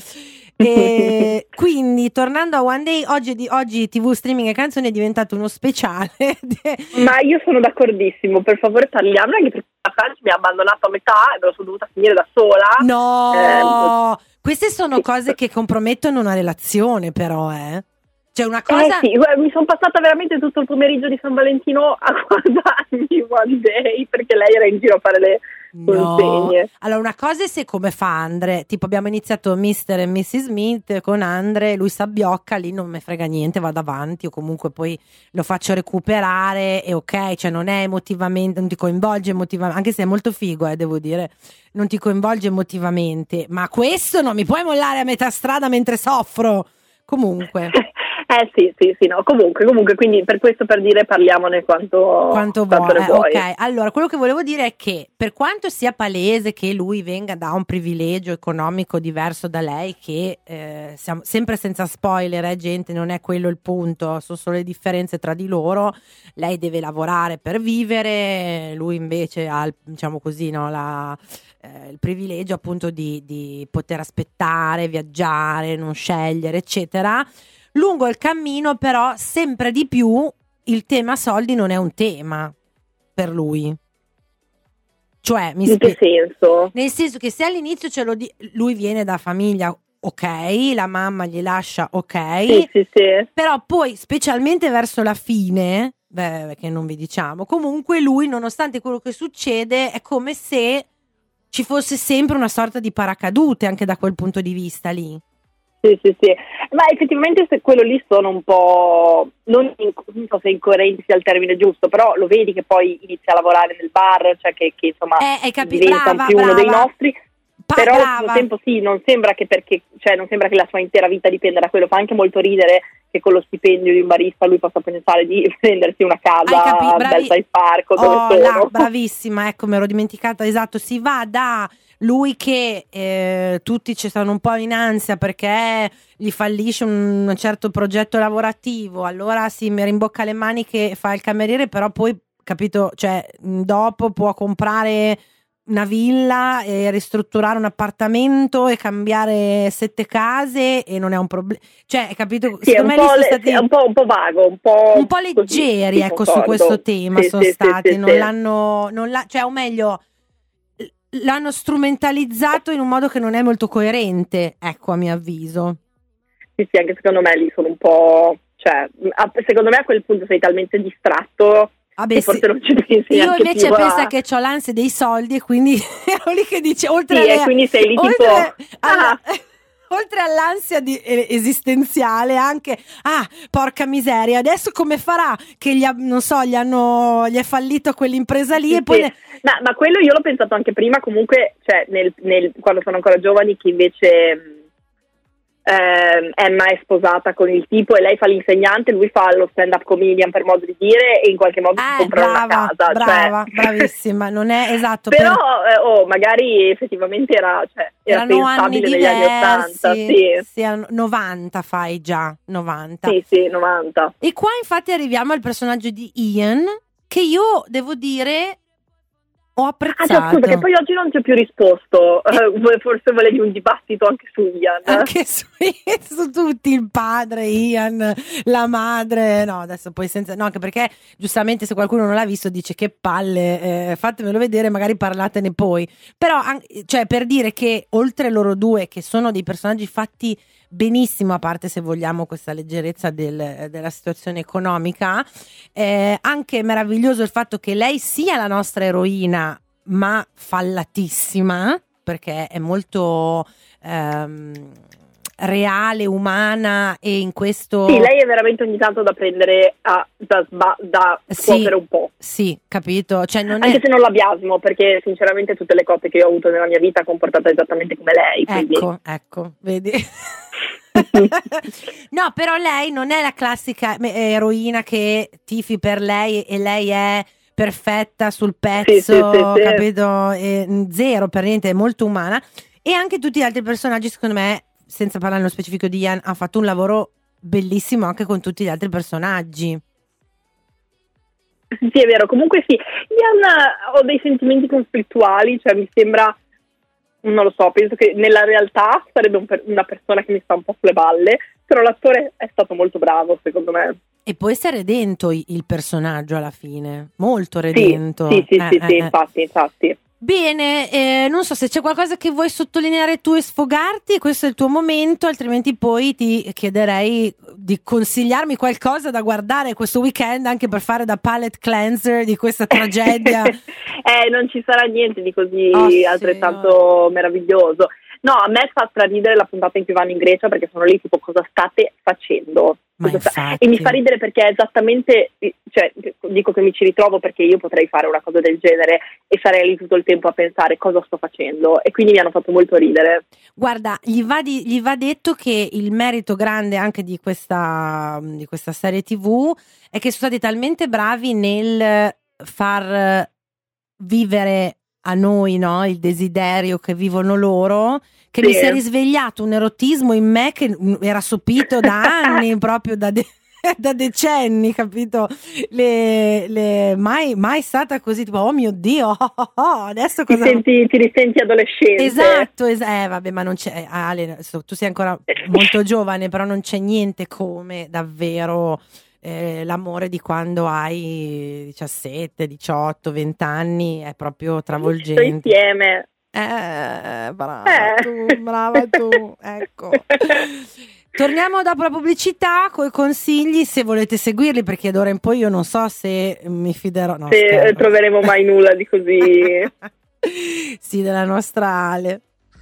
E quindi tornando a One Day, oggi TV streaming e canzoni è diventato uno speciale. Ma io sono d'accordissimo, per favore parliamone, anche perché la Francia mi ha abbandonato a metà e me lo sono dovuta finire da sola. No, queste sono cose che compromettono una relazione, però cioè una cosa. Sì, mi sono passata veramente tutto il pomeriggio di San Valentino a guardarmi One Day perché lei era in giro a fare le consegne. Allora una cosa è se come fa Andre, tipo abbiamo iniziato Mr. e Mrs. Smith con Andre, lui s'abbiocca, lì non me frega niente, vado avanti o comunque poi lo faccio recuperare e ok, cioè non è emotivamente, non ti coinvolge emotivamente, anche se è molto figo, devo dire, non ti coinvolge emotivamente, ma questo non mi puoi mollare a metà strada mentre soffro, comunque. Sì, no, comunque, quindi per questo, per dire, parliamone quanto ne vuoi. Ok, allora, quello che volevo dire è che per quanto sia palese che lui venga da un privilegio economico diverso da lei, che siamo sempre senza spoiler, gente, non è quello il punto, sono solo le differenze tra di loro, lei deve lavorare per vivere, lui invece ha, diciamo così, no, il privilegio appunto di poter aspettare, viaggiare, non scegliere, eccetera. Lungo il cammino però sempre di più il tema soldi non è un tema per lui. Cioè, in che senso? Nel senso che se all'inizio lui viene da famiglia, ok, la mamma gli lascia, ok, sì. Però poi specialmente verso la fine, che non vi diciamo, comunque lui nonostante quello che succede è come se ci fosse sempre una sorta di paracadute anche da quel punto di vista lì. Sì, ma effettivamente se quello lì sono un po', non so se incoerenti sia il termine giusto, però lo vedi che poi inizia a lavorare nel bar, cioè che insomma diventa più uno dei nostri, però allo stesso tempo sì, non sembra che non sembra che la sua intera vita dipenda da quello, fa anche molto ridere che con lo stipendio di un barista lui possa pensare di prendersi una casa a Belside Park dove sono. Bravissima, ecco, mi ero dimenticata, esatto, si va da lui che tutti ci stanno un po' in ansia perché gli fallisce un certo progetto lavorativo, allora si rimbocca le maniche e fa il cameriere, però poi, capito, cioè dopo può comprare una villa e ristrutturare un appartamento e cambiare 7 case e non è un problema, cioè capito? Sì, secondo me sono stati un po' vago, un po' leggeri, così, ecco, su questo tema sono stati, cioè o meglio l'hanno strumentalizzato in un modo che non è molto coerente, ecco, a mio avviso. Sì, anche secondo me lì sono un po', cioè, secondo me a quel punto sei talmente distratto che forse non ci pensi. Io invece penso che ho l'ansia dei soldi e quindi ero lì che dice quindi sei lì oltre all'ansia esistenziale anche porca miseria, adesso come farà che gli è fallito quell'impresa lì, sì, e poi ma quello io l'ho pensato anche prima, comunque, cioè quando sono ancora giovani, che invece Emma è sposata con il tipo e lei fa l'insegnante, lui fa lo stand-up comedian, per modo di dire, e in qualche modo si compra una casa. Bravissima, non è esatto. Però magari effettivamente era pensabile negli anni 80. Sì, 90 fai già, 90. Sì, 90. E qua infatti arriviamo al personaggio di Ian, che io devo dire ho apprezzato. Scusa, che poi oggi non ti ho più risposto. Forse volevi un dibattito anche su Ian. Anche su tutti, il padre, Ian, la madre. No, adesso poi anche perché giustamente se qualcuno non l'ha visto dice che palle, fatemelo vedere, magari parlatene poi. Però, cioè, per dire che oltre loro due, che sono dei personaggi fatti benissimo, a parte se vogliamo questa leggerezza della situazione economica, anche meraviglioso il fatto che lei sia la nostra eroina ma fallatissima, perché è molto reale, umana, e in questo... Sì, lei è veramente ogni tanto da prendere da scuotere un po'. Sì, capito. Cioè, anche se non la biasimo, perché sinceramente tutte le coppie che io ho avuto nella mia vita comportate esattamente come lei. Quindi... Ecco, vedi? No, però lei non è la classica eroina che tifi per lei e lei è perfetta sul pezzo, sì. capito? Zero, per niente, è molto umana. E anche tutti gli altri personaggi, secondo me, senza parlare nello specifico di Ian, ha fatto un lavoro bellissimo anche con tutti gli altri personaggi. Sì, è vero. Comunque sì, Ian, ho dei sentimenti conflittuali, cioè mi sembra, non lo so, penso che nella realtà sarebbe una persona che mi sta un po' sulle balle, però l'attore è stato molto bravo, secondo me. E poi si è redento il personaggio alla fine, molto redento. Sì, infatti. Bene, non so se c'è qualcosa che vuoi sottolineare tu e sfogarti, questo è il tuo momento, altrimenti poi ti chiederei di consigliarmi qualcosa da guardare questo weekend, anche per fare da palate cleanser di questa tragedia. Non ci sarà niente di così altrettanto meraviglioso. No, a me fa straridere la puntata in cui vanno in Grecia, perché sono lì tipo cosa state facendo? E mi fa ridere perché è esattamente, cioè dico che mi ci ritrovo perché io potrei fare una cosa del genere e sarei lì tutto il tempo a pensare cosa sto facendo, e quindi mi hanno fatto molto ridere. Guarda, gli va detto che il merito grande anche di questa serie TV è che sono stati talmente bravi nel far vivere a noi, no, il desiderio che vivono loro, che mi si è risvegliato un erotismo in me che era sopito da anni, proprio da decenni, capito? Mai stata così, tipo, oh mio Dio, adesso cosa... Ti risenti adolescente. Esatto, vabbè, ma non c'è, Ale, tu sei ancora molto giovane, però non c'è niente come davvero l'amore di quando hai 17, 18, 20 anni, è proprio travolgente. Sto insieme. Brava tu, ecco. Torniamo dopo la pubblicità coi consigli, se volete seguirli, perché d'ora in poi io non so se mi fiderò. No, se troveremo mai nulla di così. Sì, della nostra Ale.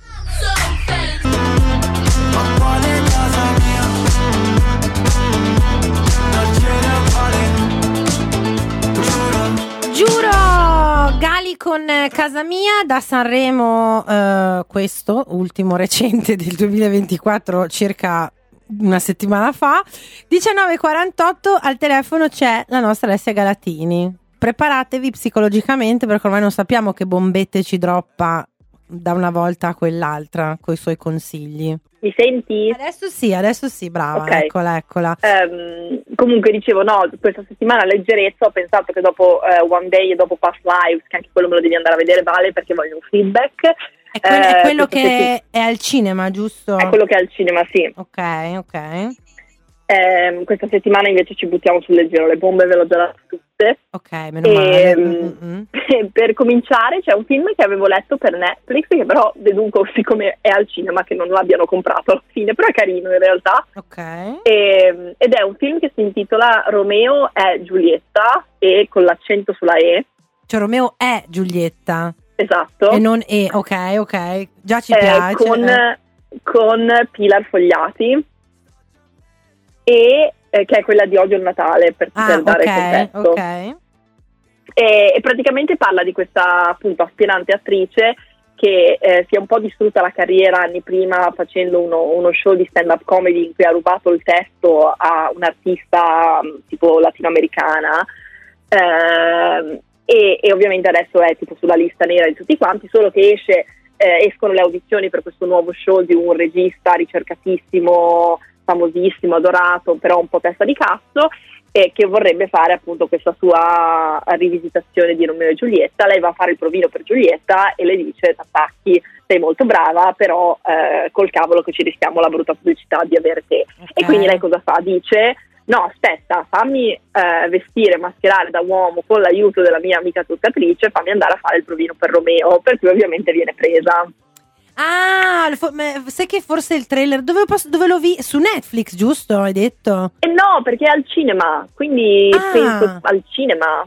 Giuro, Gali con Casa Mia da Sanremo, questo ultimo recente del 2024, circa una settimana fa. 19:48, al telefono c'è la nostra Alessia Galatini. Preparatevi psicologicamente, perché ormai non sappiamo che bombette ci droppa da una volta a quell'altra coi suoi consigli. Mi senti? Adesso sì, brava, okay. Eccola. Comunque dicevo, no, questa settimana leggerezza, ho pensato che dopo One Day e dopo Past Lives, che anche quello me lo devi andare a vedere, vale, perché voglio un feedback. È quello che è al cinema, giusto? È quello che è al cinema, sì. Ok. Questa settimana invece ci buttiamo sul leggero, le bombe ve l'ho già date tutte. Ok, meno male. Per cominciare c'è un film che avevo letto per Netflix, che però deduco, siccome è al cinema, che non l'abbiano comprato alla fine, però è carino in realtà. Ok. Ed è un film che si intitola Romeo è Giulietta, e con l'accento sulla E. Cioè Romeo è Giulietta. Esatto. E non E, ok. Già ci piace. Con Pilar Fogliati. E che è quella di Odio il Natale, per dare il contesto. Ok. E praticamente parla di questa appunto aspirante attrice che si è un po' distrutta la carriera anni prima facendo uno show di stand-up comedy in cui ha rubato il testo a un'artista tipo latinoamericana, e ovviamente adesso è tipo sulla lista nera di tutti quanti, solo che escono le audizioni per questo nuovo show di un regista ricercatissimo, famosissimo, adorato, però un po' testa di cazzo, che vorrebbe fare appunto questa sua rivisitazione di Romeo e Giulietta. Lei va a fare il provino per Giulietta e le dice: t'attacchi, sei molto brava, però col cavolo che ci rischiamo la brutta pubblicità di avere te. Okay. E quindi lei cosa fa? Dice: no, aspetta, fammi vestire, mascherare da uomo con l'aiuto della mia amica truccatrice, fammi andare a fare il provino per Romeo, per cui ovviamente viene presa. Ah, sai che forse il trailer dove lo vi? Su Netflix, giusto? Hai detto? No, perché è al cinema, quindi penso al cinema.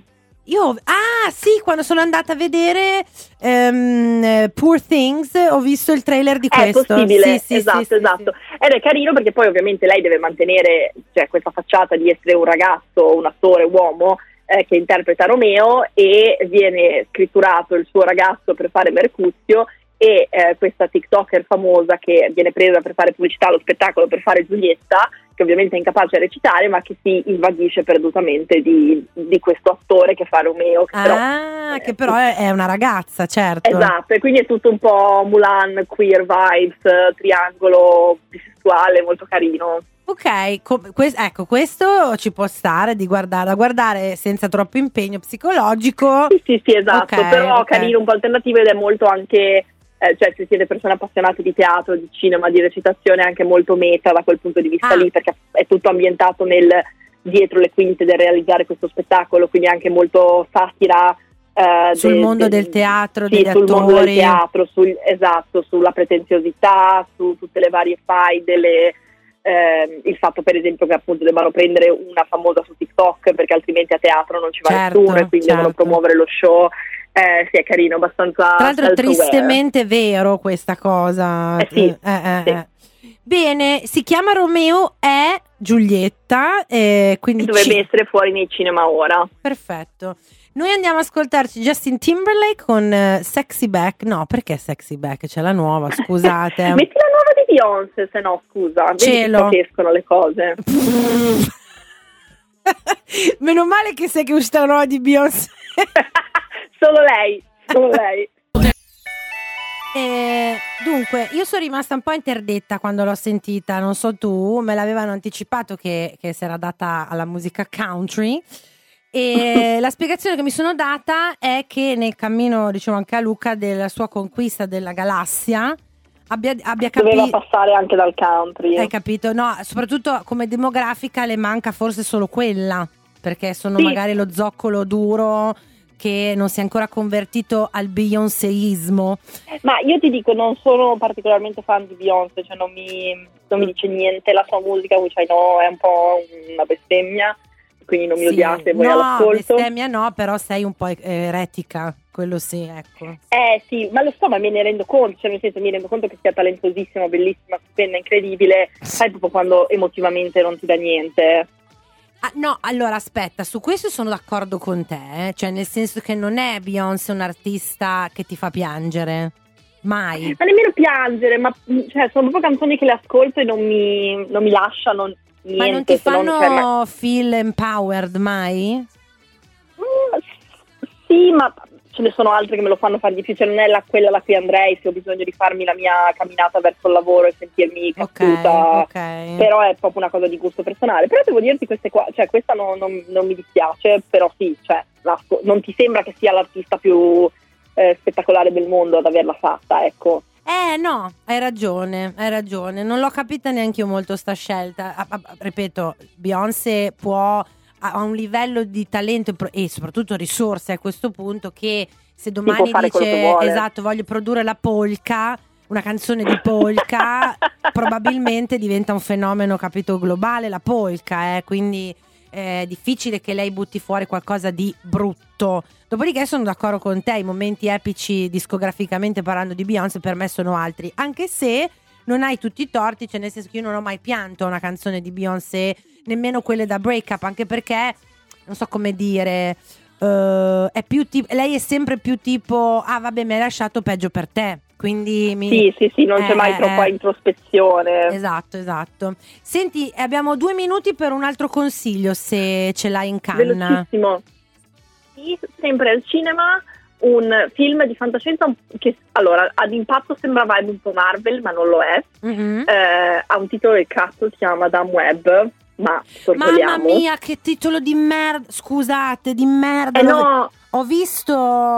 Sì, quando sono andata a vedere Poor Things ho visto il trailer di questo. È possibile, sì, esatto. Sì. Ed è carino perché poi ovviamente lei deve mantenere, cioè, questa facciata di essere un ragazzo, un attore uomo che interpreta Romeo, e viene scritturato il suo ragazzo per fare Mercuzio, e questa TikToker famosa che viene presa per fare pubblicità allo spettacolo per fare Giulietta, che ovviamente è incapace a recitare, ma che si invaghisce perdutamente di questo attore che fa Romeo. Che però è una ragazza, certo. Esatto, e quindi è tutto un po' Mulan, queer vibes, triangolo bisessuale, molto carino. Ok, questo ci può stare da guardare senza troppo impegno psicologico. Sì, esatto, okay, però carino, un po' alternativo, ed è molto anche... cioè, se siete persone appassionate di teatro, di cinema, di recitazione, è anche molto meta da quel punto di vista lì, perché è tutto ambientato dietro le quinte del realizzare questo spettacolo, quindi anche molto satira sul mondo del teatro, sì, degli sul attori. mondo del teatro, sulla pretenziosità, su tutte le varie faide, il fatto per esempio che appunto debbano prendere una famosa su TikTok perché altrimenti a teatro non ci va nessuno, e quindi devono promuovere lo show. Sì, è carino, abbastanza. Tra l'altro tristemente vero questa cosa. Sì. Bene, si chiama Romeo e Giulietta, quindi dovrebbe essere fuori nei cinema ora. Perfetto. Noi andiamo a ascoltarci Justin Timberlake con Sexy Back. No, perché Sexy Back? C'è la nuova, scusate. Metti la nuova di Beyoncé, se no, scusa. Cielo. Vedi che escono le cose. Meno male che sai che è uscita la nuova di Beyoncé. Solo lei. Dunque, io sono rimasta un po' interdetta quando l'ho sentita, non so tu, me l'avevano anticipato che si era data alla musica country, e la spiegazione che mi sono data è che nel cammino, diciamo anche a Luca, della sua conquista della galassia abbia capito. Doveva passare anche dal country. Hai capito? No, soprattutto come demografica le manca forse solo quella, perché sono magari lo zoccolo duro che non si è ancora convertito al Beyoncéismo. Ma io ti dico, non sono particolarmente fan di Beyoncé, cioè non mi dice niente la sua musica, which I know è un po' una bestemmia, quindi non mi odiate voi all'ascolto. No, bestemmia no, però sei un po' eretica, quello sì, ecco. Sì, ma lo so, ma me ne rendo conto, cioè nel senso mi rendo conto che sia talentosissima, bellissima, stupenda, incredibile, sai proprio quando emotivamente non ti dà niente. No, allora aspetta, su questo sono d'accordo con te, cioè nel senso che non è Beyoncé un artista che ti fa piangere, mai. Ma nemmeno piangere, ma cioè, sono proprio canzoni che le ascolto e non mi lasciano niente. Ma non ti fanno feel empowered mai? Sì, ma ce ne sono altre che me lo fanno fare di più, cioè non è quella alla cui andrei se ho bisogno di farmi la mia camminata verso il lavoro e sentirmi capita, okay. Però è proprio una cosa di gusto personale. Però devo dirti queste qua, cioè questa non mi dispiace, però sì, cioè non ti sembra che sia l'artista più spettacolare del mondo ad averla fatta, ecco. No, hai ragione, non l'ho capita neanche io molto sta scelta. Ripeto, Beyoncé ha un livello di talento e soprattutto risorse a questo punto, che se domani dice esatto, voglio produrre la polka, una canzone di polka, probabilmente diventa un fenomeno, capito, globale la polka, quindi è difficile che lei butti fuori qualcosa di brutto. Dopodiché sono d'accordo con te, i momenti epici discograficamente parlando di Beyoncé per me sono altri, anche se non hai tutti i torti, cioè nel senso che io non ho mai pianto una canzone di Beyoncé, nemmeno quelle da break up, anche perché non so come dire, è più lei è sempre più tipo vabbè, mi hai lasciato, peggio per te, quindi sì, non c'è mai troppa introspezione. Esatto. Senti, abbiamo 2 minuti per un altro consiglio, se ce l'hai in canna. Velocissimo. Sì, sempre al cinema un film di fantascienza che allora ad impatto sembra vibe un po' Marvel, ma non lo è. Mm-hmm. Ha un titolo del cazzo, si chiama Madame Web, ma sorvoliamo. Mamma mia, che titolo di merda, scusate, di merda. No. L'ho visto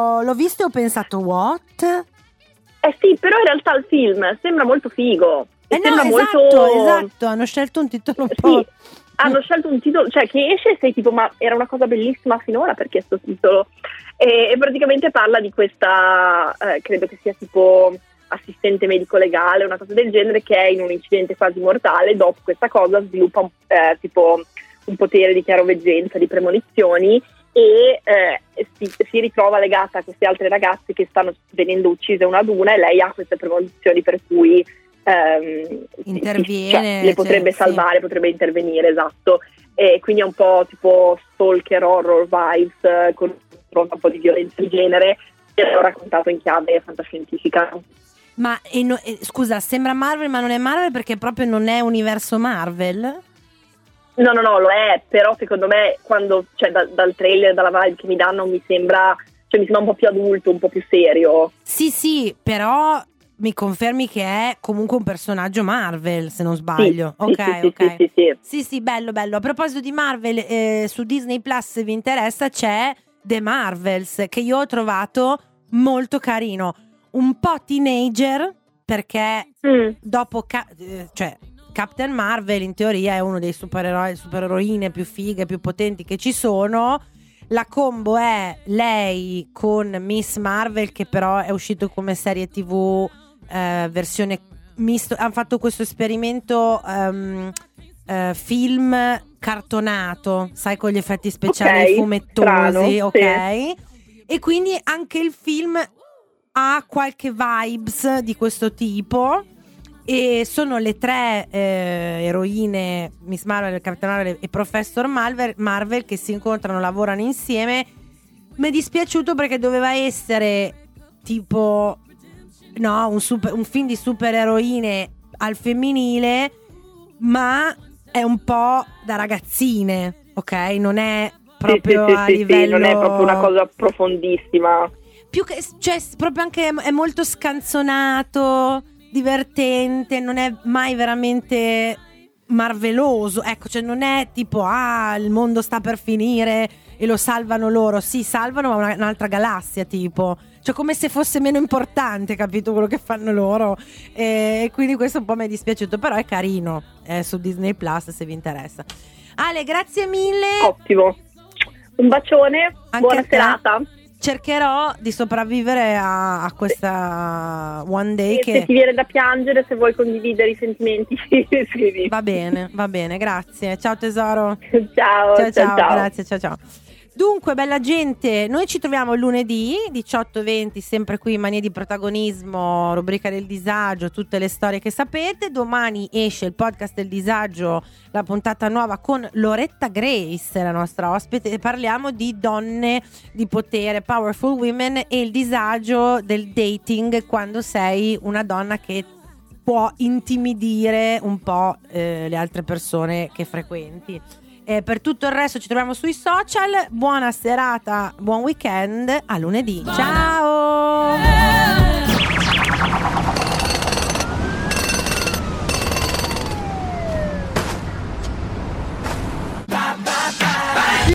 e ho pensato what? Sì, però in realtà il film sembra molto figo. Sembra esatto, hanno scelto un titolo un po'. Sì, hanno scelto un titolo, cioè che esce e sei tipo, ma era una cosa bellissima finora, perché sto titolo? E praticamente parla di questa, credo che sia tipo assistente medico legale, una cosa del genere, che è in un incidente quasi mortale. Dopo questa cosa sviluppa tipo un potere di chiaroveggenza, di premonizioni, e si ritrova legata a queste altre ragazze che stanno venendo uccise una ad una, e lei ha queste premonizioni per cui interviene, le potrebbe salvare, sì. Potrebbe intervenire, esatto, e quindi è un po' tipo stalker horror vibes, con un po' di violenza di genere, e l'ho raccontato in chiave fantascientifica. Ma scusa, sembra Marvel ma non è Marvel perché proprio non è universo Marvel? No, lo è, però secondo me quando, cioè dal trailer, dalla vibe che mi danno, mi sembra un po' più adulto, un po' più serio. Sì, però mi confermi che è comunque un personaggio Marvel, se non sbaglio. Sì, ok. Sì, bello. A proposito di Marvel, su Disney Plus, se vi interessa, c'è The Marvels, che io ho trovato molto carino, un po' teenager, perché dopo Captain Marvel in teoria è uno dei supereroine più fighe, più potenti che ci sono. La combo è lei con Miss Marvel, che però è uscito come serie TV versione misto. Hanno fatto questo esperimento film cartonato, sai, con gli effetti speciali fumettosi, strano, ok? Sì. E quindi anche il film ha qualche vibes di questo tipo. E sono le tre eroine, Miss Marvel, Captain Marvel e Professor Marvel, che si incontrano, lavorano insieme. Mi è dispiaciuto perché doveva essere tipo un film di supereroine al femminile, ma è un po' da ragazzine, ok? Non è proprio a livello... non è proprio una cosa profondissima. Più che, cioè, proprio anche è molto scanzonato, divertente, non è mai veramente marveloso, ecco, cioè non è tipo il mondo sta per finire e lo salvano loro, sì, salvano ma un'altra galassia, tipo, cioè come se fosse meno importante, capito, quello che fanno loro, e quindi questo un po' mi è dispiaciuto, però è carino, è su Disney Plus se vi interessa. Ale, grazie mille. Ottimo, un bacione, anche buona serata. Cercherò di sopravvivere a questa One Day. Se ti viene da piangere, se vuoi condividere i sentimenti, scrivi. Va bene, grazie. Ciao tesoro. Ciao. Grazie, ciao. Dunque, bella gente, noi ci troviamo lunedì 18:20, sempre qui in Manie di Protagonismo, rubrica del disagio, tutte le storie che sapete. Domani esce il podcast del disagio, la puntata nuova con Loretta Grace, la nostra ospite, e parliamo di donne di potere, powerful women, e il disagio del dating quando sei una donna che può intimidire un po' le altre persone che frequenti. Per tutto il resto ci troviamo sui social. Buona serata, buon weekend, a lunedì. Ciao!